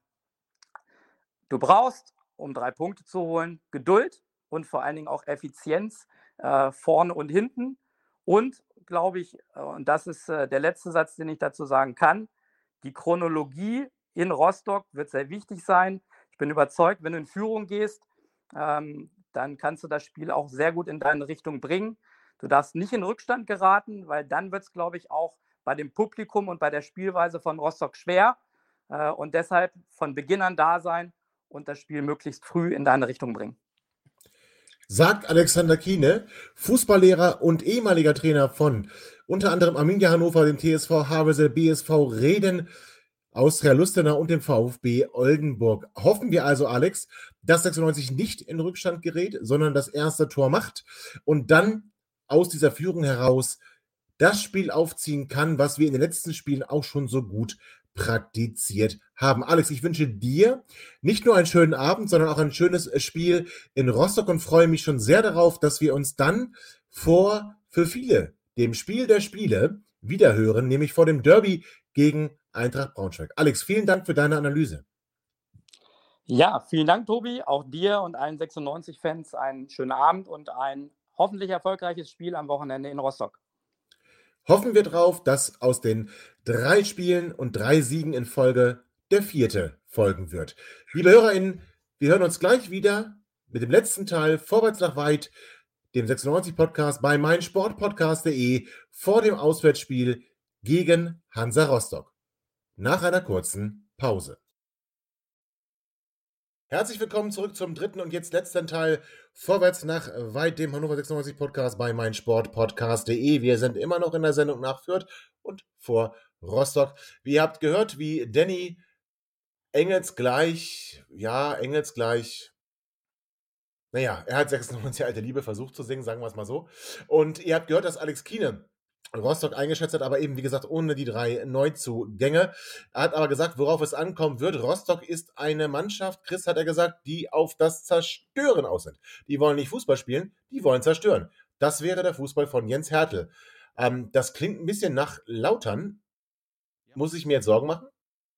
Du brauchst, um drei Punkte zu holen, Geduld und vor allen Dingen auch Effizienz äh, vorne und hinten. Und, glaube ich, und das ist äh, der letzte Satz, den ich dazu sagen kann, die Chronologie in Rostock wird sehr wichtig sein. Ich bin überzeugt, wenn du in Führung gehst, ähm, dann kannst du das Spiel auch sehr gut in deine Richtung bringen. Du darfst nicht in Rückstand geraten, weil dann wird es, glaube ich, auch bei dem Publikum und bei der Spielweise von Rostock schwer. Äh, und deshalb von Beginn an da sein und das Spiel möglichst früh in deine Richtung bringen. Sagt Alexander Kiene, Fußballlehrer und ehemaliger Trainer von unter anderem Arminia Hannover, dem T S V Havelse, B S V Reden, Austria Lustenau und dem VfB Oldenburg. Hoffen wir also, Alex, dass sechsundneunzig nicht in Rückstand gerät, sondern das erste Tor macht und dann aus dieser Führung heraus das Spiel aufziehen kann, was wir in den letzten Spielen auch schon so gut praktiziert haben. Alex, ich wünsche dir nicht nur einen schönen Abend, sondern auch ein schönes Spiel in Rostock und freue mich schon sehr darauf, dass wir uns dann vor, für viele, dem Spiel der Spiele wiederhören, nämlich vor dem Derby gegen Eintracht Braunschweig. Alex, vielen Dank für deine Analyse. Ja, vielen Dank, Tobi. Auch dir und allen sechsundneunzig-Fans einen schönen Abend und ein hoffentlich erfolgreiches Spiel am Wochenende in Rostock. hoffen wir drauf, dass aus den drei Spielen und drei Siegen in Folge der vierte folgen wird. Liebe HörerInnen, wir hören uns gleich wieder mit dem letzten Teil Vorwärts nach weit, dem sechsundneunzig-Podcast bei meinsportpodcast punkt de vor dem Auswärtsspiel gegen Hansa Rostock. Nach einer kurzen Pause. Herzlich willkommen zurück zum dritten und jetzt letzten Teil Vorwärts nach weit, dem Hannover sechsundneunzig-Podcast bei meinsportpodcast punkt de. Wir sind immer noch in der Sendung nach Fürth und vor Rostock. Wie ihr habt gehört, wie Danny Engelsgleich, ja, Engelsgleich, naja, er hat sechsundneunzig alte Liebe versucht zu singen, sagen wir es mal so. Und ihr habt gehört, dass Alex Kiene Rostock eingeschätzt hat, aber eben, wie gesagt, ohne die drei Neuzugänge. Er hat aber gesagt, worauf es ankommen wird. Rostock ist eine Mannschaft, Chris hat er gesagt, die auf das Zerstören aus sind. Die wollen nicht Fußball spielen, die wollen zerstören. Das wäre der Fußball von Jens Hertel. Ähm, das klingt ein bisschen nach Lautern. Muss ich mir jetzt Sorgen machen?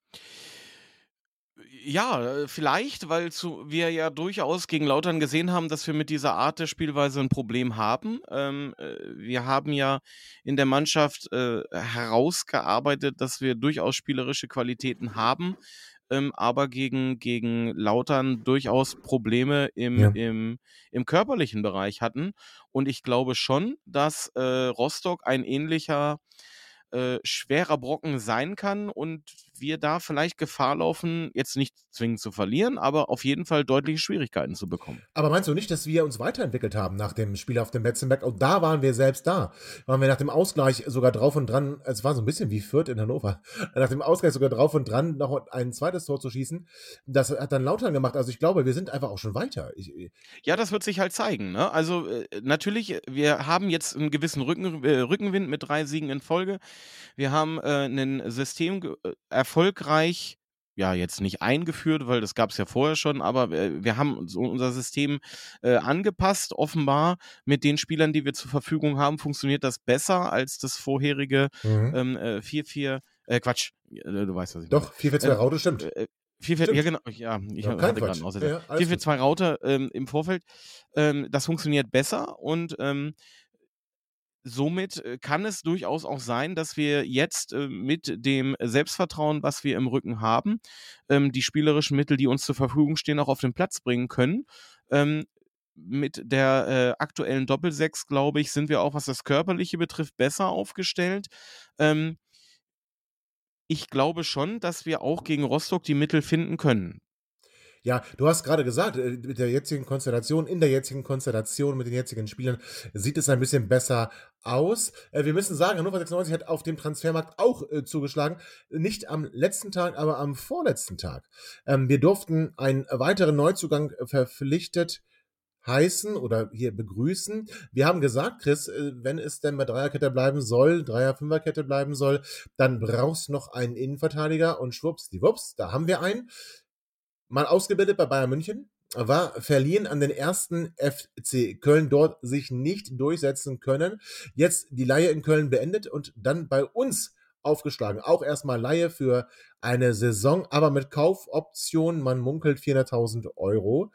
Ja, äh, vielleicht, weil zu, wir ja durchaus gegen Lautern gesehen haben, dass wir mit dieser Art der Spielweise ein Problem haben. Ähm, äh, wir haben ja in der Mannschaft äh, herausgearbeitet, dass wir durchaus spielerische Qualitäten haben, ähm, aber gegen, gegen Lautern durchaus Probleme im, Ja. im, im körperlichen Bereich hatten. Und ich glaube schon, dass äh, Rostock ein ähnlicher äh, schwerer Brocken sein kann und wir da vielleicht Gefahr laufen, jetzt nicht zwingend zu verlieren, aber auf jeden Fall deutliche Schwierigkeiten zu bekommen. Aber meinst du nicht, dass wir uns weiterentwickelt haben nach dem Spiel auf dem Betzenberg? Und da waren wir selbst da. Waren wir nach dem Ausgleich sogar drauf und dran, es war so ein bisschen wie Fürth in Hannover, nach dem Ausgleich sogar drauf und dran, noch ein zweites Tor zu schießen. Das hat dann Lautern gemacht. Also ich glaube, wir sind einfach auch schon weiter. Ich, Ja, das wird sich halt zeigen. Ne? Also äh, natürlich, wir haben jetzt einen gewissen Rücken, äh, Rückenwind mit drei Siegen in Folge. Wir haben äh, ein System ge- äh, erfolgreich, ja, jetzt nicht eingeführt, weil das gab es ja vorher schon, aber äh, wir haben so unser System äh, angepasst. Offenbar mit den Spielern, die wir zur Verfügung haben, funktioniert das besser als das vorherige mhm. ähm, äh, vier vier, äh, Quatsch, äh, du weißt, was ich Doch, vier vier zwei Äh, Raute stimmt. äh, vier vier, Stimmt. ja, genau, ja, ich Ja, hatte kein gerade Quatsch. einen Aussetzer. Ja, ja, alles vier vier gut. zwei Raute ähm, im Vorfeld, ähm, das funktioniert besser und ähm, somit äh, kann es durchaus auch sein, dass wir jetzt äh, mit dem Selbstvertrauen, was wir im Rücken haben, ähm, die spielerischen Mittel, die uns zur Verfügung stehen, auch auf den Platz bringen können. Ähm, mit der äh, aktuellen Doppelsechs, glaube ich, sind wir auch, was das Körperliche betrifft, besser aufgestellt. Ähm, ich glaube schon, dass wir auch gegen Rostock die Mittel finden können. Ja, du hast gerade gesagt, äh, mit der jetzigen Konstellation, in der jetzigen Konstellation mit den jetzigen Spielern sieht es ein bisschen besser aus. Äh, Wir müssen sagen, Hannover sechsundneunzig hat auf dem Transfermarkt auch äh, zugeschlagen. Nicht am letzten Tag, aber am vorletzten Tag. Ähm, Wir durften einen weiteren Neuzugang äh, verpflichtet heißen oder hier begrüßen. Wir haben gesagt, Chris, äh, wenn es denn bei Dreierkette bleiben soll, Dreier-Fünferkette bleiben soll, dann brauchst du noch einen Innenverteidiger und schwuppsdiwupps, da haben wir einen. Mal ausgebildet bei Bayern München, war verliehen an den ersten F C Köln, dort sich nicht durchsetzen können. Jetzt die Leihe in Köln beendet und dann bei uns aufgeschlagen. Auch erstmal Leihe für eine Saison, aber mit Kaufoption, man munkelt vierhunderttausend Euro.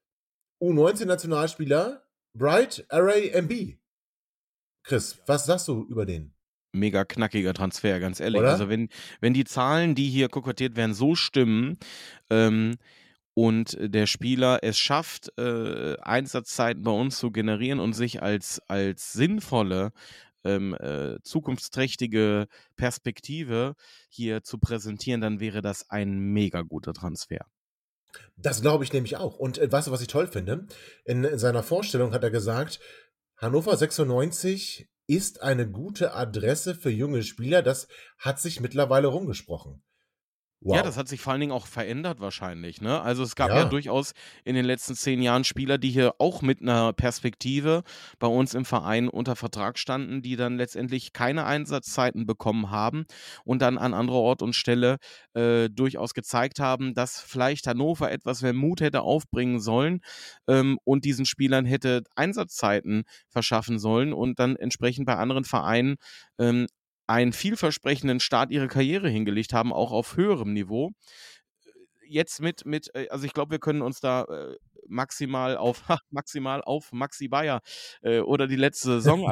U neunzehn-Nationalspieler Bright Array M B. Chris, was sagst du über den? Mega knackiger Transfer, ganz ehrlich. Oder? Also wenn, wenn die Zahlen, die hier kokettiert werden, so stimmen ähm, und der Spieler es schafft, äh, Einsatzzeiten bei uns zu generieren und sich als, als sinnvolle, ähm, äh, zukunftsträchtige Perspektive hier zu präsentieren, dann wäre das ein mega guter Transfer. Das glaube ich nämlich auch. Und äh, weißt du, was ich toll finde? In, in seiner Vorstellung hat er gesagt, Hannover sechsundneunzig ist eine gute Adresse für junge Spieler. Das hat sich mittlerweile rumgesprochen. Wow. Ja, das hat sich vor allen Dingen auch verändert wahrscheinlich. Ne? Also es gab ja. Ja. durchaus in den letzten zehn Jahren Spieler, die hier auch mit einer Perspektive bei uns im Verein unter Vertrag standen, die dann letztendlich keine Einsatzzeiten bekommen haben und dann an anderer Ort und Stelle äh, durchaus gezeigt haben, dass vielleicht Hannover etwas mehr Mut hätte aufbringen sollen ähm, und diesen Spielern hätte Einsatzzeiten verschaffen sollen und dann entsprechend bei anderen Vereinen ähm, einen vielversprechenden Start ihrer Karriere hingelegt haben, auch auf höherem Niveau. Jetzt mit, mit äh, also ich glaube, wir können uns da äh, maximal auf maximal auf Maxi Bayer äh, oder die letzte Saison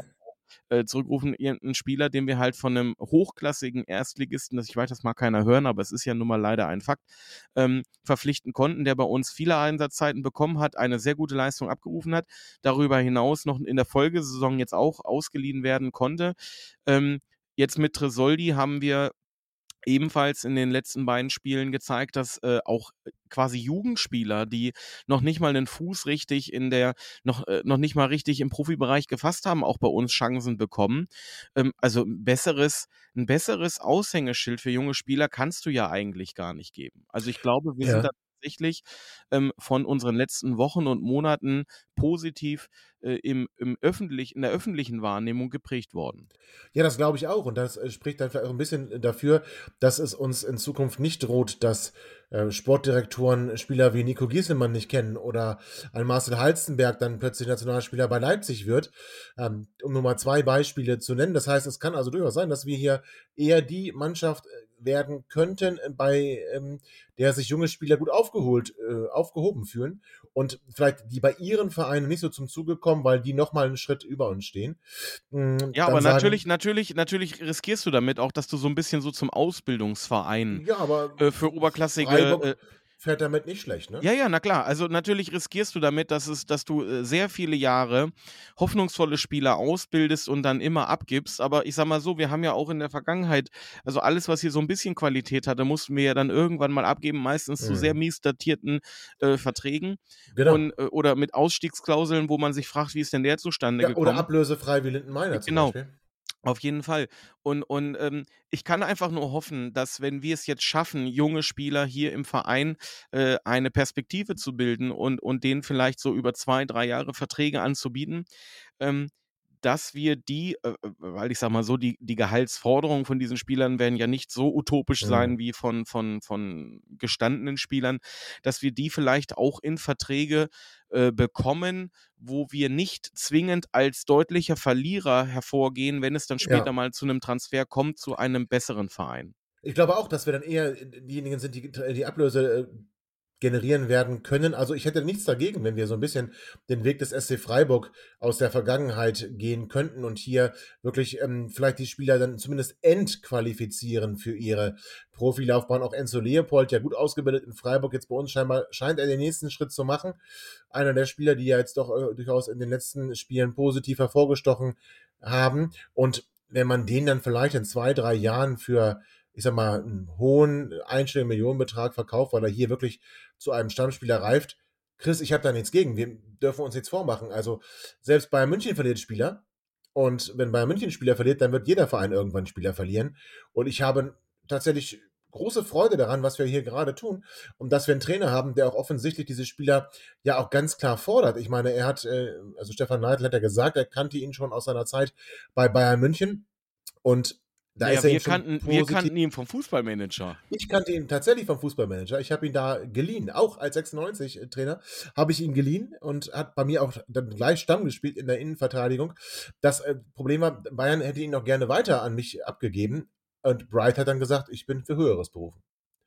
äh, zurückrufen, irgendeinen Spieler, den wir halt von einem hochklassigen Erstligisten, das ich weiß, das mag keiner hören, aber es ist ja nun mal leider ein Fakt, ähm, verpflichten konnten, der bei uns viele Einsatzzeiten bekommen hat, eine sehr gute Leistung abgerufen hat, darüber hinaus noch in der Folgesaison jetzt auch ausgeliehen werden konnte. Ähm, jetzt mit Tresoldi haben wir ebenfalls in den letzten beiden Spielen gezeigt, dass äh, auch quasi Jugendspieler, die noch nicht mal einen Fuß richtig in der, noch, äh, noch nicht mal richtig im Profibereich gefasst haben, auch bei uns Chancen bekommen. Ähm, also ein besseres, ein besseres Aushängeschild für junge Spieler kannst du ja eigentlich gar nicht geben. Also ich glaube, wir sind Ja. da tatsächlich ähm, von unseren letzten Wochen und Monaten positiv äh, im, im öffentlich, in der öffentlichen Wahrnehmung geprägt worden. Ja, das glaube ich auch. Und das äh, spricht dann vielleicht auch ein bisschen dafür, dass es uns in Zukunft nicht droht, dass äh, Sportdirektoren Spieler wie Nico Gieselmann nicht kennen oder ein Marcel Halstenberg dann plötzlich Nationalspieler bei Leipzig wird, ähm, um nur mal zwei Beispiele zu nennen. Das heißt, es kann also durchaus sein, dass wir hier eher die Mannschaft äh, werden könnten, äh, bei ähm, der sich junge Spieler gut aufgeholt, äh, aufgehoben fühlen und vielleicht die bei ihren Vereinen nicht so zum Zuge kommen, weil die nochmal einen Schritt über uns stehen. Mm, Ja, dann aber sagen, natürlich, natürlich, natürlich riskierst du damit auch, dass du so ein bisschen so zum Ausbildungsverein ja, aber äh, für oberklassige Freiburg äh, fährt damit nicht schlecht, ne? ja, ja, na klar. Also natürlich riskierst du damit, dass es, dass du äh, sehr viele Jahre hoffnungsvolle Spieler ausbildest und dann immer abgibst. Aber ich sag mal so, wir haben ja auch in der Vergangenheit, also alles, was hier so ein bisschen Qualität hatte, mussten wir ja dann irgendwann mal abgeben, meistens zu sehr Mhm. mies datierten äh, Verträgen Genau. und äh, oder mit Ausstiegsklauseln, wo man sich fragt, wie ist denn der zustande Ja, oder gekommen? ablösefrei wie Lindenmeiner zum Genau. Beispiel. Auf jeden Fall. Und, und ähm, ich kann einfach nur hoffen, dass wenn wir es jetzt schaffen, junge Spieler hier im Verein äh, eine Perspektive zu bilden und, und denen vielleicht so über zwei, drei Jahre Verträge anzubieten, ähm, dass wir die, äh, weil ich sag mal so, die, die Gehaltsforderungen von diesen Spielern werden ja nicht so utopisch sein Mhm. wie von, von, von gestandenen Spielern, dass wir die vielleicht auch in Verträge äh, bekommen, wo wir nicht zwingend als deutlicher Verlierer hervorgehen, wenn es dann später Ja. mal zu einem Transfer kommt zu einem besseren Verein. Ich glaube auch, dass wir dann eher diejenigen sind, die die Ablöse äh, generieren werden können. Also ich hätte nichts dagegen, wenn wir so ein bisschen den Weg des S C Freiburg aus der Vergangenheit gehen könnten und hier wirklich ähm, vielleicht die Spieler dann zumindest entqualifizieren für ihre Profilaufbahn. Auch Enzo Leopold, ja gut ausgebildet in Freiburg, jetzt bei uns scheinbar scheint er den nächsten Schritt zu machen. Einer der Spieler, die ja jetzt doch äh, durchaus in den letzten Spielen positiv hervorgestochen haben. Und wenn man den dann vielleicht in zwei, drei Jahren für, ich sag mal, einen hohen einstelligen Millionenbetrag verkauft, weil er hier wirklich zu einem Stammspieler reift. Chris, ich habe da nichts gegen. Wir dürfen uns nichts vormachen. Also selbst Bayern München verliert Spieler. Und wenn Bayern München Spieler verliert, dann wird jeder Verein irgendwann Spieler verlieren. Und ich habe tatsächlich große Freude daran, was wir hier gerade tun. Und dass wir einen Trainer haben, der auch offensichtlich diese Spieler ja auch ganz klar fordert. Ich meine, er hat, äh, also Stefan Neidl hat ja gesagt, er kannte ihn schon aus seiner Zeit bei Bayern München. Und da Naja, ist er wir ihm schon kannten, wir positiv. kannten ihn vom Fußballmanager. Ich kannte ihn tatsächlich vom Fußballmanager. Ich habe ihn da geliehen. Auch als sechsundneunzig-Trainer habe ich ihn geliehen und hat bei mir auch dann gleich Stamm gespielt in der Innenverteidigung. Das äh, Problem war, Bayern hätte ihn noch gerne weiter an mich abgegeben. Und Bright hat dann gesagt, ich bin für Höheres berufen.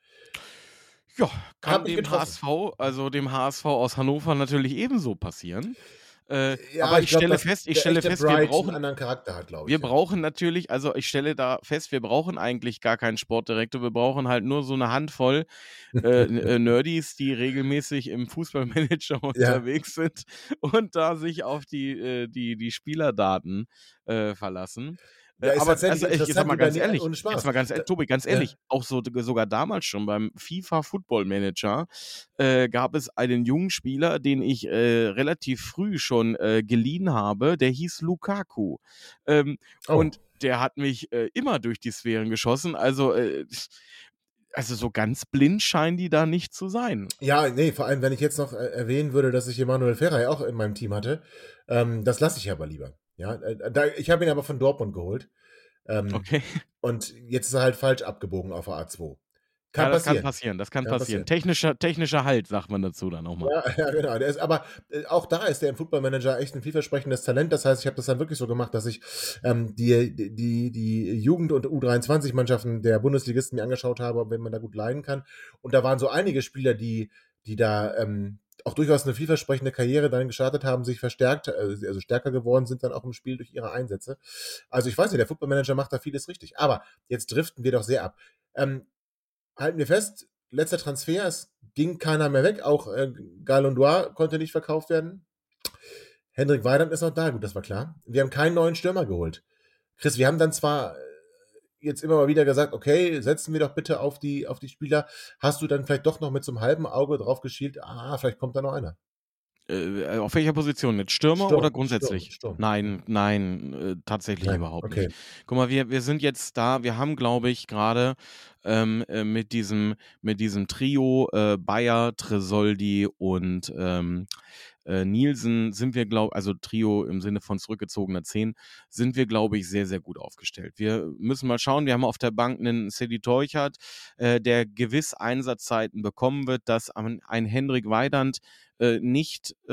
Ja, Hab kann mich dem getroffen. H S V, also dem H S V aus Hannover natürlich ebenso passieren. Äh, Ja, aber ich, ich glaube, stelle dass fest, ich der stelle echte fest, wir Bright einen brauchen, anderen Charakter hat, glaube ich. wir ja. brauchen natürlich, also ich stelle da fest, wir brauchen eigentlich gar keinen Sportdirektor, wir brauchen halt nur so eine Handvoll äh, äh, Nerdies, die regelmäßig im Fußballmanager Ja. unterwegs sind und da sich auf die, äh, die, die Spielerdaten äh, verlassen. Ja, Äh, ist aber tatsächlich also ich, ich sag interessant, mal wie bei ganz nie- ehrlich, ohne jetzt Spaß. mal ganz ehrlich, Da- Tobi, ganz ja. ehrlich, auch so sogar damals schon beim FIFA Football Manager äh, gab es einen jungen Spieler, den ich äh, relativ früh schon äh, geliehen habe, der hieß Lukaku. Ähm, Oh. Und der hat mich äh, immer durch die Sphären geschossen. Also, äh, also so ganz blind scheinen die da nicht zu sein. Ja, nee, vor allem, wenn ich jetzt noch äh, erwähnen würde, dass ich Emanuel Ferrey auch in meinem Team hatte, ähm, das lasse ich aber lieber. Ja, äh, da, ich habe ihn aber von Dortmund geholt. Ähm, Okay. Und jetzt ist er halt falsch abgebogen auf der A zwei. Kann Ja, das passieren. kann passieren, das kann, Kann passieren. passieren. Technischer, technischer Halt, sagt man dazu dann nochmal. Ja, ja, genau. Der ist, aber äh, auch da ist der im Footballmanager echt ein vielversprechendes Talent. Das heißt, ich habe das dann wirklich so gemacht, dass ich ähm, die, die, die Jugend- und U dreiundzwanzig-Mannschaften der Bundesligisten mir angeschaut habe, wenn man da gut leiden kann. Und da waren so einige Spieler, die, die da ähm, auch durchaus eine vielversprechende Karriere dann gestartet haben, sich verstärkt, also stärker geworden sind dann auch im Spiel durch ihre Einsätze. Also ich weiß nicht, der Footballmanager macht da vieles richtig. Aber jetzt driften wir doch sehr ab. Ähm, halten wir fest, letzter Transfer, es ging keiner mehr weg, auch äh, Galondois konnte nicht verkauft werden. Hendrik Weidand ist noch da, gut, das war klar. Wir haben keinen neuen Stürmer geholt. Chris, wir haben dann zwar jetzt immer mal wieder gesagt, okay, setzen wir doch bitte auf die, auf die Spieler. Hast du dann vielleicht doch noch mit so einem halben Auge drauf geschielt, ah, vielleicht kommt da noch einer? Äh, auf welcher Position? Jetzt Stürmer Sturm, oder grundsätzlich? Sturm, Sturm. Nein, nein, äh, tatsächlich Nein, überhaupt okay. nicht. Guck mal, wir, wir sind jetzt da, wir haben, glaube ich, gerade ähm, äh, mit diesem, mit diesem Trio äh, Bayer, Tresoldi und ähm, äh, Nielsen sind wir, glaube also Trio im Sinne von zurückgezogener Zehn, sind wir, glaube ich, sehr, sehr gut aufgestellt. Wir müssen mal schauen, wir haben auf der Bank einen Sedi Teuchert, äh, der gewiss Einsatzzeiten bekommen wird, dass ein, ein Hendrik Weidand äh, nicht äh,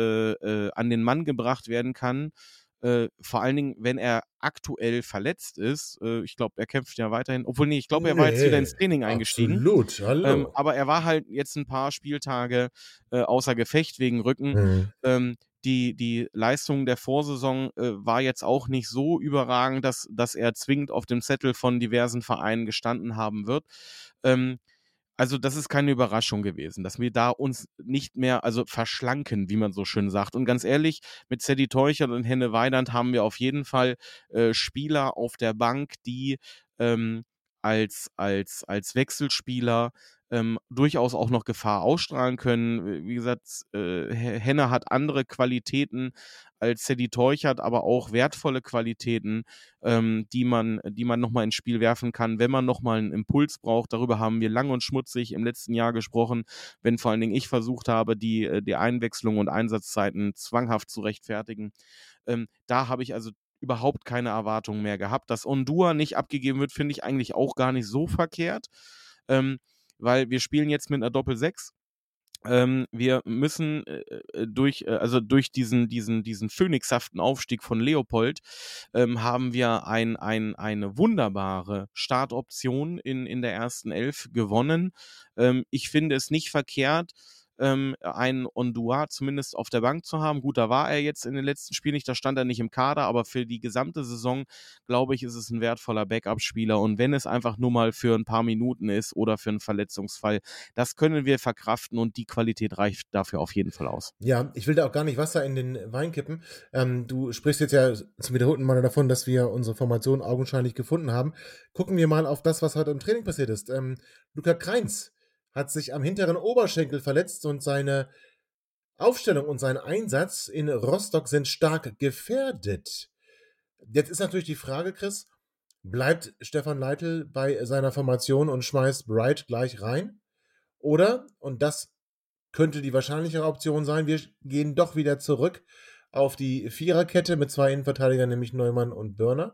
äh, an den Mann gebracht werden kann. Äh, vor allen Dingen, wenn er aktuell verletzt ist. Äh, ich glaube, er kämpft ja weiterhin. Obwohl, nee, ich glaube, er war jetzt wieder ins Training eingestiegen. Absolut, hallo. Ähm, aber er war halt jetzt ein paar Spieltage äh, außer Gefecht wegen Rücken. Mhm. Ähm, die, die Leistung der Vorsaison äh, war jetzt auch nicht so überragend, dass, dass er zwingend auf dem Zettel von diversen Vereinen gestanden haben wird. Ähm, Also das ist keine Überraschung gewesen, dass wir da uns nicht mehr, also verschlanken, wie man so schön sagt. Und ganz ehrlich, mit Sedi Teuchert und Henne Weidand haben wir auf jeden Fall äh, Spieler auf der Bank, die ähm, als, als, als Wechselspieler ähm, durchaus auch noch Gefahr ausstrahlen können. Wie gesagt, äh, Henne hat andere Qualitäten als Sedi Teuchert, aber auch wertvolle Qualitäten, ähm, die man, die man nochmal ins Spiel werfen kann, wenn man nochmal einen Impuls braucht. Darüber haben wir lang und schmutzig im letzten Jahr gesprochen, wenn vor allen Dingen ich versucht habe, die, die Einwechslung und Einsatzzeiten zwanghaft zu rechtfertigen. Ähm, da habe ich also überhaupt keine Erwartungen mehr gehabt. Dass Ondua nicht abgegeben wird, finde ich eigentlich auch gar nicht so verkehrt, ähm, weil wir spielen jetzt mit einer Doppel-Sechs. Ähm, wir müssen äh, durch, äh, also durch diesen, diesen, diesen phönixhaften Aufstieg von Leopold ähm, haben wir ein, ein, eine wunderbare Startoption in, in der ersten Elf gewonnen. Ähm, ich finde es nicht verkehrt, ähm, einen Ondua zumindest auf der Bank zu haben. Gut, da war er jetzt in den letzten Spielen nicht, da stand er nicht im Kader, aber für die gesamte Saison, glaube ich, ist es ein wertvoller Backup-Spieler. Und wenn es einfach nur mal für ein paar Minuten ist oder für einen Verletzungsfall, das können wir verkraften und die Qualität reicht dafür auf jeden Fall aus. Ja, ich will da auch gar nicht Wasser in den Wein kippen. Ähm, du sprichst jetzt ja zum wiederholten Mal davon, dass wir unsere Formation augenscheinlich gefunden haben. Gucken wir mal auf das, was heute im Training passiert ist. Ähm, Luca Kreins hat sich am hinteren Oberschenkel verletzt und seine Aufstellung und sein Einsatz in Rostock sind stark gefährdet. Jetzt ist natürlich die Frage, Chris, bleibt Stefan Leitl bei seiner Formation und schmeißt Bright gleich rein? Oder, und das könnte die wahrscheinlichere Option sein, wir gehen doch wieder zurück auf die Viererkette mit zwei Innenverteidigern, nämlich Neumann und Börner,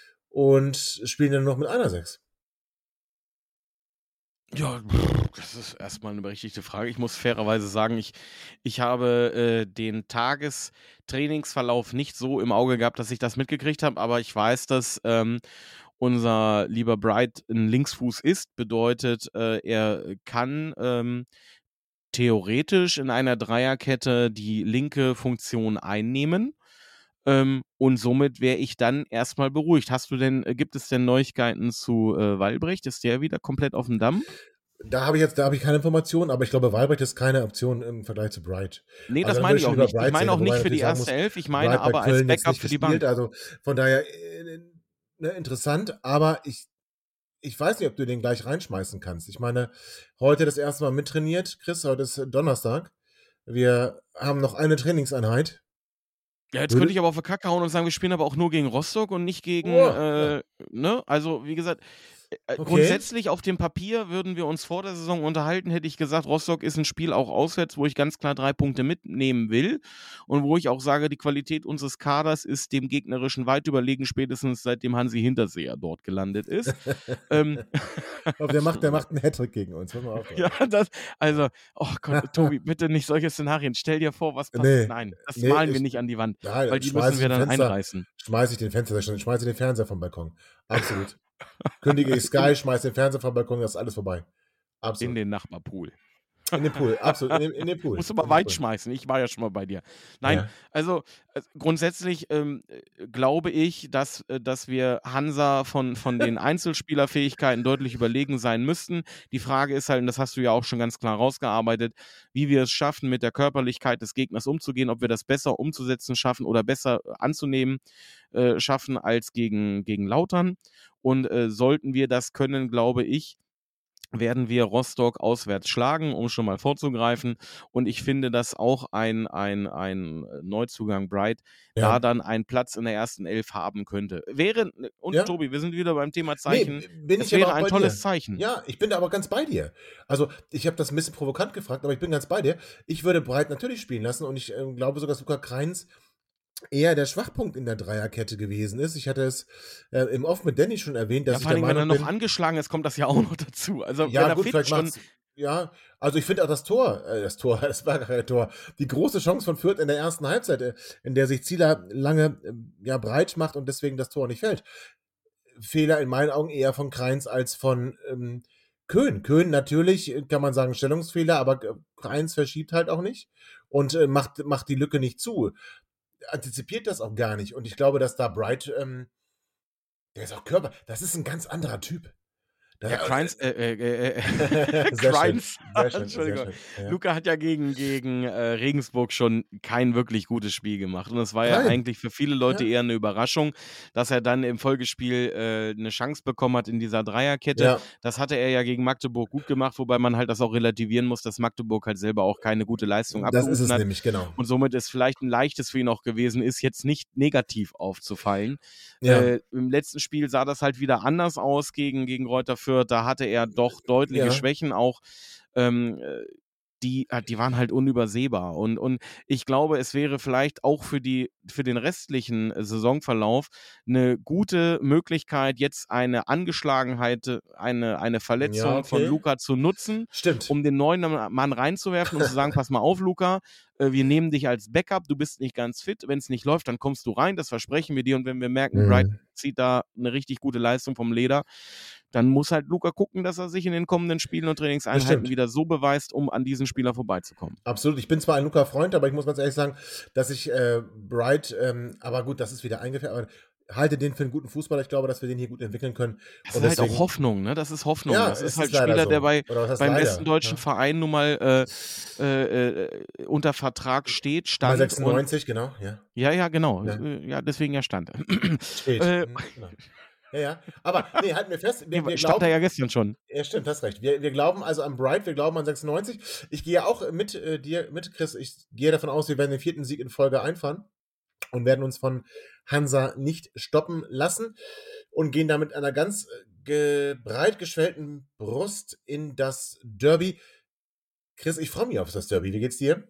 und spielen dann noch mit einer Sechs. Ja, das ist erstmal eine berechtigte Frage. Ich muss fairerweise sagen, ich, ich habe äh, den Tagestrainingsverlauf nicht so im Auge gehabt, dass ich das mitgekriegt habe, aber ich weiß, dass ähm, unser lieber Bright ein Linksfuß ist, bedeutet, äh, er kann ähm, theoretisch in einer Dreierkette die linke Funktion einnehmen. Ähm, und somit wäre ich dann erstmal beruhigt. Hast du denn, äh, gibt es denn Neuigkeiten zu äh, Wallbrecht? Ist der wieder komplett auf dem Damm? Da habe ich jetzt, da habe ich keine Informationen, aber ich glaube, Wallbrecht ist keine Option im Vergleich zu Bright. Nee, das Also, meine ich dann auch würde nicht. über Ich Bright meine auch sehen, nicht wobei für die natürlich sagen erste muss, Elf, ich meine Bright bei aber als Köln jetzt Backup nicht für die gespielt, Bank. also von daher äh, ne, interessant, aber ich, ich weiß nicht, ob du den gleich reinschmeißen kannst. Ich meine, heute das erste Mal mittrainiert, Chris, heute ist Donnerstag. Wir haben noch eine Trainingseinheit. Ja, jetzt Würde- könnte ich aber auf die Kacke hauen und sagen, wir spielen aber auch nur gegen Rostock und nicht gegen, Oh, äh, ja. ne? Also, wie gesagt, äh, Okay. grundsätzlich auf dem Papier würden wir uns vor der Saison unterhalten, hätte ich gesagt, Rostock ist ein Spiel auch auswärts, wo ich ganz klar drei Punkte mitnehmen will und wo ich auch sage, die Qualität unseres Kaders ist dem gegnerischen weit überlegen, spätestens seitdem Hansi Hinterseher dort gelandet ist. ähm, Aber der macht, der macht einen Hattrick gegen uns. Muss man aufpassen. ja, das, also, oh Gott, Tobi, bitte nicht solche Szenarien. Stell dir vor, was passiert. Nee, Nein, das nee, malen wir ich- nicht an die Wand, Nein, weil die schmeiß müssen wir ich dann ein Fenster, einreißen. Schmeiß ich den Fenster, schmeiß ich den Fernseher vom Balkon. Absolut. Kündige ich Sky, schmeiß den Fernseher vom Balkon, das ist alles vorbei. In Absolut. den Nachbarpool. In den Pool, absolut, in den, in den Pool. Musst du mal In den weit Pool. schmeißen, ich war ja schon mal bei dir. Nein, Ja. also äh, grundsätzlich ähm, äh, glaube ich, dass, äh, dass wir Hansa von, von den Einzelspielerfähigkeiten deutlich überlegen sein müssten. Die Frage ist halt, und das hast du ja auch schon ganz klar rausgearbeitet, wie wir es schaffen, mit der Körperlichkeit des Gegners umzugehen, ob wir das besser umzusetzen schaffen oder besser äh, anzunehmen äh, schaffen als gegen, gegen Lautern. Und äh, sollten wir das können, glaube ich, werden wir Rostock auswärts schlagen, um schon mal vorzugreifen. Und ich finde, dass auch ein, ein, ein Neuzugang Bright Ja. da dann einen Platz in der ersten Elf haben könnte. Wäre, und Ja. Tobi, wir sind wieder beim Thema Zeichen. Nee, bin es ich wäre aber auch ein bei tolles dir. Zeichen. Ja, ich bin da aber ganz bei dir. Also, ich habe das ein bisschen provokant gefragt, aber ich bin ganz bei dir. Ich würde Breit natürlich spielen lassen und ich äh, glaube sogar, dass Luca Kreins eher der Schwachpunkt in der Dreierkette gewesen ist. Ich hatte es äh, im Off mit Danny schon erwähnt, dass Ja, ich vor allem, der wenn er Meinung noch bin, angeschlagen ist, kommt das ja auch noch dazu. Also, ja wenn er gut, fit vielleicht schon. macht's, ja, also ich finde auch das Tor, äh, das Tor, das war gar kein Tor, die große Chance von Fürth in der ersten Halbzeit, äh, in der sich Zieler lange äh, ja, breit macht und deswegen das Tor nicht fällt. Fehler in meinen Augen eher von Kreins als von ähm, Köhn. Köhn natürlich, äh, kann man sagen, Stellungsfehler, aber äh, Kreins verschiebt halt auch nicht und äh, macht, macht die Lücke nicht zu. Antizipiert das auch gar nicht. Und ich glaube, dass da Bright, ähm, der ist auch Körper, das ist ein ganz anderer Typ. Da, Ja, Kreins, äh, äh, äh, sehr schön, Kreins, sehr schön, Entschuldigung. sehr schön. Ja. Luca hat ja gegen, gegen äh, Regensburg schon kein wirklich gutes Spiel gemacht. Und es war ja Nein. eigentlich für viele Leute Ja. eher eine Überraschung, dass er dann im Folgespiel äh, eine Chance bekommen hat in dieser Dreierkette. Ja. Das hatte er ja gegen Magdeburg gut gemacht, wobei man halt das auch relativieren muss, dass Magdeburg halt selber auch keine gute Leistung Das abgerufen ist es hat. nämlich, genau. Und somit ist vielleicht ein leichtes für ihn auch gewesen ist, jetzt nicht negativ aufzufallen. Ja. Äh, Im letzten Spiel sah das halt wieder anders aus gegen, gegen Greuther Fürth. Da hatte er doch deutliche Ja. Schwächen auch. Ähm, äh, die, äh, die waren halt unübersehbar. Und, und ich glaube, es wäre vielleicht auch für, die, für den restlichen äh, Saisonverlauf eine gute Möglichkeit, jetzt eine Angeschlagenheit, eine, eine Verletzung Ja, okay. von Luca zu nutzen, Stimmt. um den neuen Mann reinzuwerfen und zu sagen, pass mal auf, Luca, äh, wir nehmen dich als Backup, du bist nicht ganz fit, wenn es nicht läuft, dann kommst du rein, das versprechen wir dir und wenn wir merken, Mhm. Bright zieht da eine richtig gute Leistung vom Leder, dann muss halt Luca gucken, dass er sich in den kommenden Spielen und Trainingseinheiten Bestimmt. wieder so beweist, um an diesen Spieler vorbeizukommen. Absolut. Ich bin zwar ein Luca-Freund, aber ich muss ganz ehrlich sagen, dass ich äh, Bright, ähm, aber gut, das ist wieder eingefärbt, aber halte den für einen guten Fußballer. Ich glaube, dass wir den hier gut entwickeln können. Das Und ist halt deswegen- auch Hoffnung, ne? Das ist Hoffnung. Ja, das es ist halt ist ein leider Spieler, so. der bei, Oder was heißt beim leider? besten deutschen Ja. Verein nun mal äh, äh, äh, unter Vertrag steht, Bei stand. Und, sechsundneunzig, genau. Ja. ja, ja, genau. Ja. Äh, Ja, deswegen ja stand. Steht. Äh, Mhm, genau. Ja, ja. Aber nee, halten wir fest. Wir, Nee, wir stand glauben, er ja gestern schon. Ja, stimmt, hast recht. Wir, wir glauben also an Bright, wir glauben an sechsundneunzig. Ich gehe auch mit äh, dir mit, Chris. Ich gehe davon aus, wir werden den vierten Sieg in Folge einfahren und werden uns von Hansa nicht stoppen lassen und gehen damit einer ganz äh, ge breit geschwellten Brust in das Derby. Chris, ich freue mich auf das Derby. Wie geht's dir?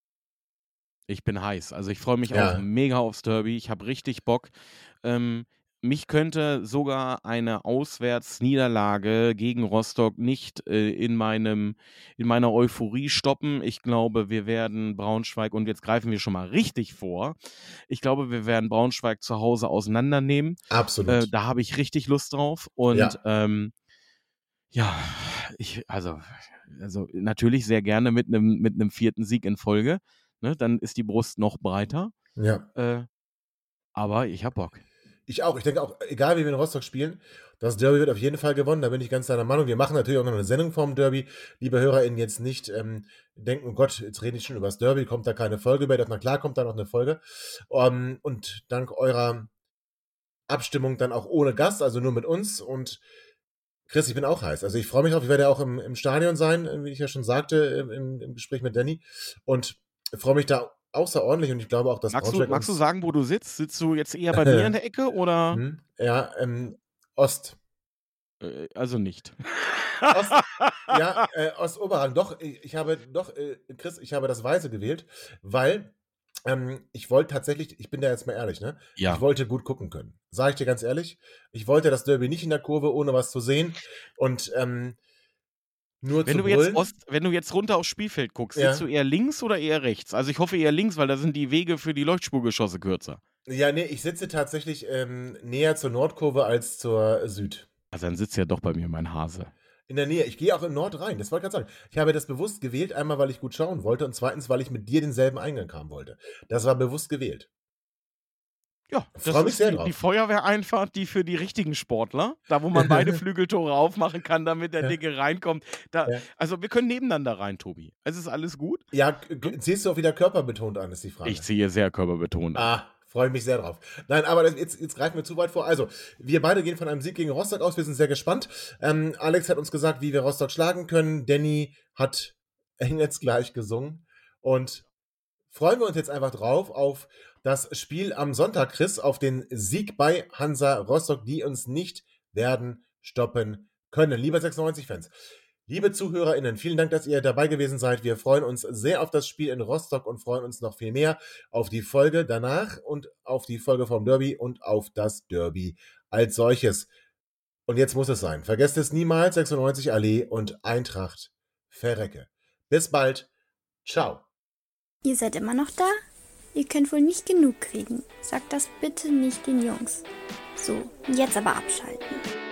Ich bin heiß. Also ich freue mich Ja. auch mega aufs Derby. Ich habe richtig Bock. Ähm, mich könnte sogar eine Auswärtsniederlage gegen Rostock nicht äh, in, meinem, in meiner Euphorie stoppen. Ich glaube, wir werden Braunschweig, und jetzt greifen wir schon mal richtig vor, ich glaube, wir werden Braunschweig zu Hause auseinandernehmen. Absolut. Äh, da habe ich richtig Lust drauf. Und Ja. ähm, ja, ich, also, also natürlich sehr gerne mit einem mit einem vierten Sieg in Folge. Ne? Dann ist die Brust noch breiter. ja. Äh, aber ich hab Bock. Ich auch. Ich denke auch, egal wie wir in Rostock spielen, das Derby wird auf jeden Fall gewonnen. Da bin ich ganz deiner Meinung. Wir machen natürlich auch noch eine Sendung vom Derby. Liebe HörerInnen, jetzt nicht ähm, denken, oh Gott, jetzt rede ich schon über das Derby, kommt da keine Folge mehr. Na klar, kommt da noch eine Folge. Um, und dank eurer Abstimmung dann auch ohne Gast, also nur mit uns. Und Chris, ich bin auch heiß. Also ich freue mich drauf. Ich werde ja auch im, im Stadion sein, wie ich ja schon sagte, im, im Gespräch mit Danny. Und freue mich da außerordentlich und ich glaube auch, dass Magst du, Braunschweig magst du uns- sagen, wo du sitzt? Sitzt du jetzt eher bei mir in der Ecke oder? Hm? Ja, ähm, Ost. Äh, also nicht. Ost, ja, äh, Ostoberrang. Doch, ich, ich habe, doch, äh, Chris, ich habe das Weiße gewählt, weil ähm, ich wollte tatsächlich, ich bin da jetzt mal ehrlich, ne? Ja. Ich wollte gut gucken können. Sage ich dir ganz ehrlich. Ich wollte das Derby nicht in der Kurve, ohne was zu sehen. Und ähm, nur Wenn zu du, jetzt brüllen. Ost, wenn du jetzt runter aufs Spielfeld guckst, Ja. sitzt du eher links oder eher rechts? Also ich hoffe eher links, weil da sind die Wege für die Leuchtspurgeschosse kürzer. Ja, nee, ich sitze tatsächlich ähm, näher zur Nordkurve als zur Süd. Also dann sitzt ja doch bei mir mein Hase. In der Nähe. Ich gehe auch in Nord rein. Das wollte ich gerade sagen. Ich habe das bewusst gewählt. Einmal, weil ich gut schauen wollte und zweitens, weil ich mit dir denselben Eingang haben wollte. Das war bewusst gewählt. Ja, Ich das freu mich ist sehr die, drauf. die Feuerwehreinfahrt, die für die richtigen Sportler, da wo man beide Flügeltore aufmachen kann, damit der Ja. Dicke reinkommt. Da, Ja. Also wir können nebeneinander rein, Tobi. Es ist alles gut. Ja, g- g- ziehst du auch wieder körperbetont an, ist die Frage. Ich ziehe sehr körperbetont an. Ah, freue mich sehr drauf. Nein, aber das, jetzt, jetzt greifen wir zu weit vor. Also, wir beide gehen von einem Sieg gegen Rostock aus. Wir sind sehr gespannt. Ähm, Alex hat uns gesagt, wie wir Rostock schlagen können. Danny hat Engels gleich gesungen. Und freuen wir uns jetzt einfach drauf auf das Spiel am Sonntag, Chris, auf den Sieg bei Hansa Rostock, die uns nicht werden stoppen können. Liebe sechsundneunzig-Fans, liebe ZuhörerInnen, vielen Dank, dass ihr dabei gewesen seid. Wir freuen uns sehr auf das Spiel in Rostock und freuen uns noch viel mehr auf die Folge danach und auf die Folge vom Derby und auf das Derby als solches. Und jetzt muss es sein. Vergesst es niemals, sechsundneunzig Allee und Eintracht verrecke. Bis bald. Ciao. Ihr seid immer noch da? Ihr könnt wohl nicht genug kriegen. Sagt das bitte nicht den Jungs. So, jetzt aber abschalten.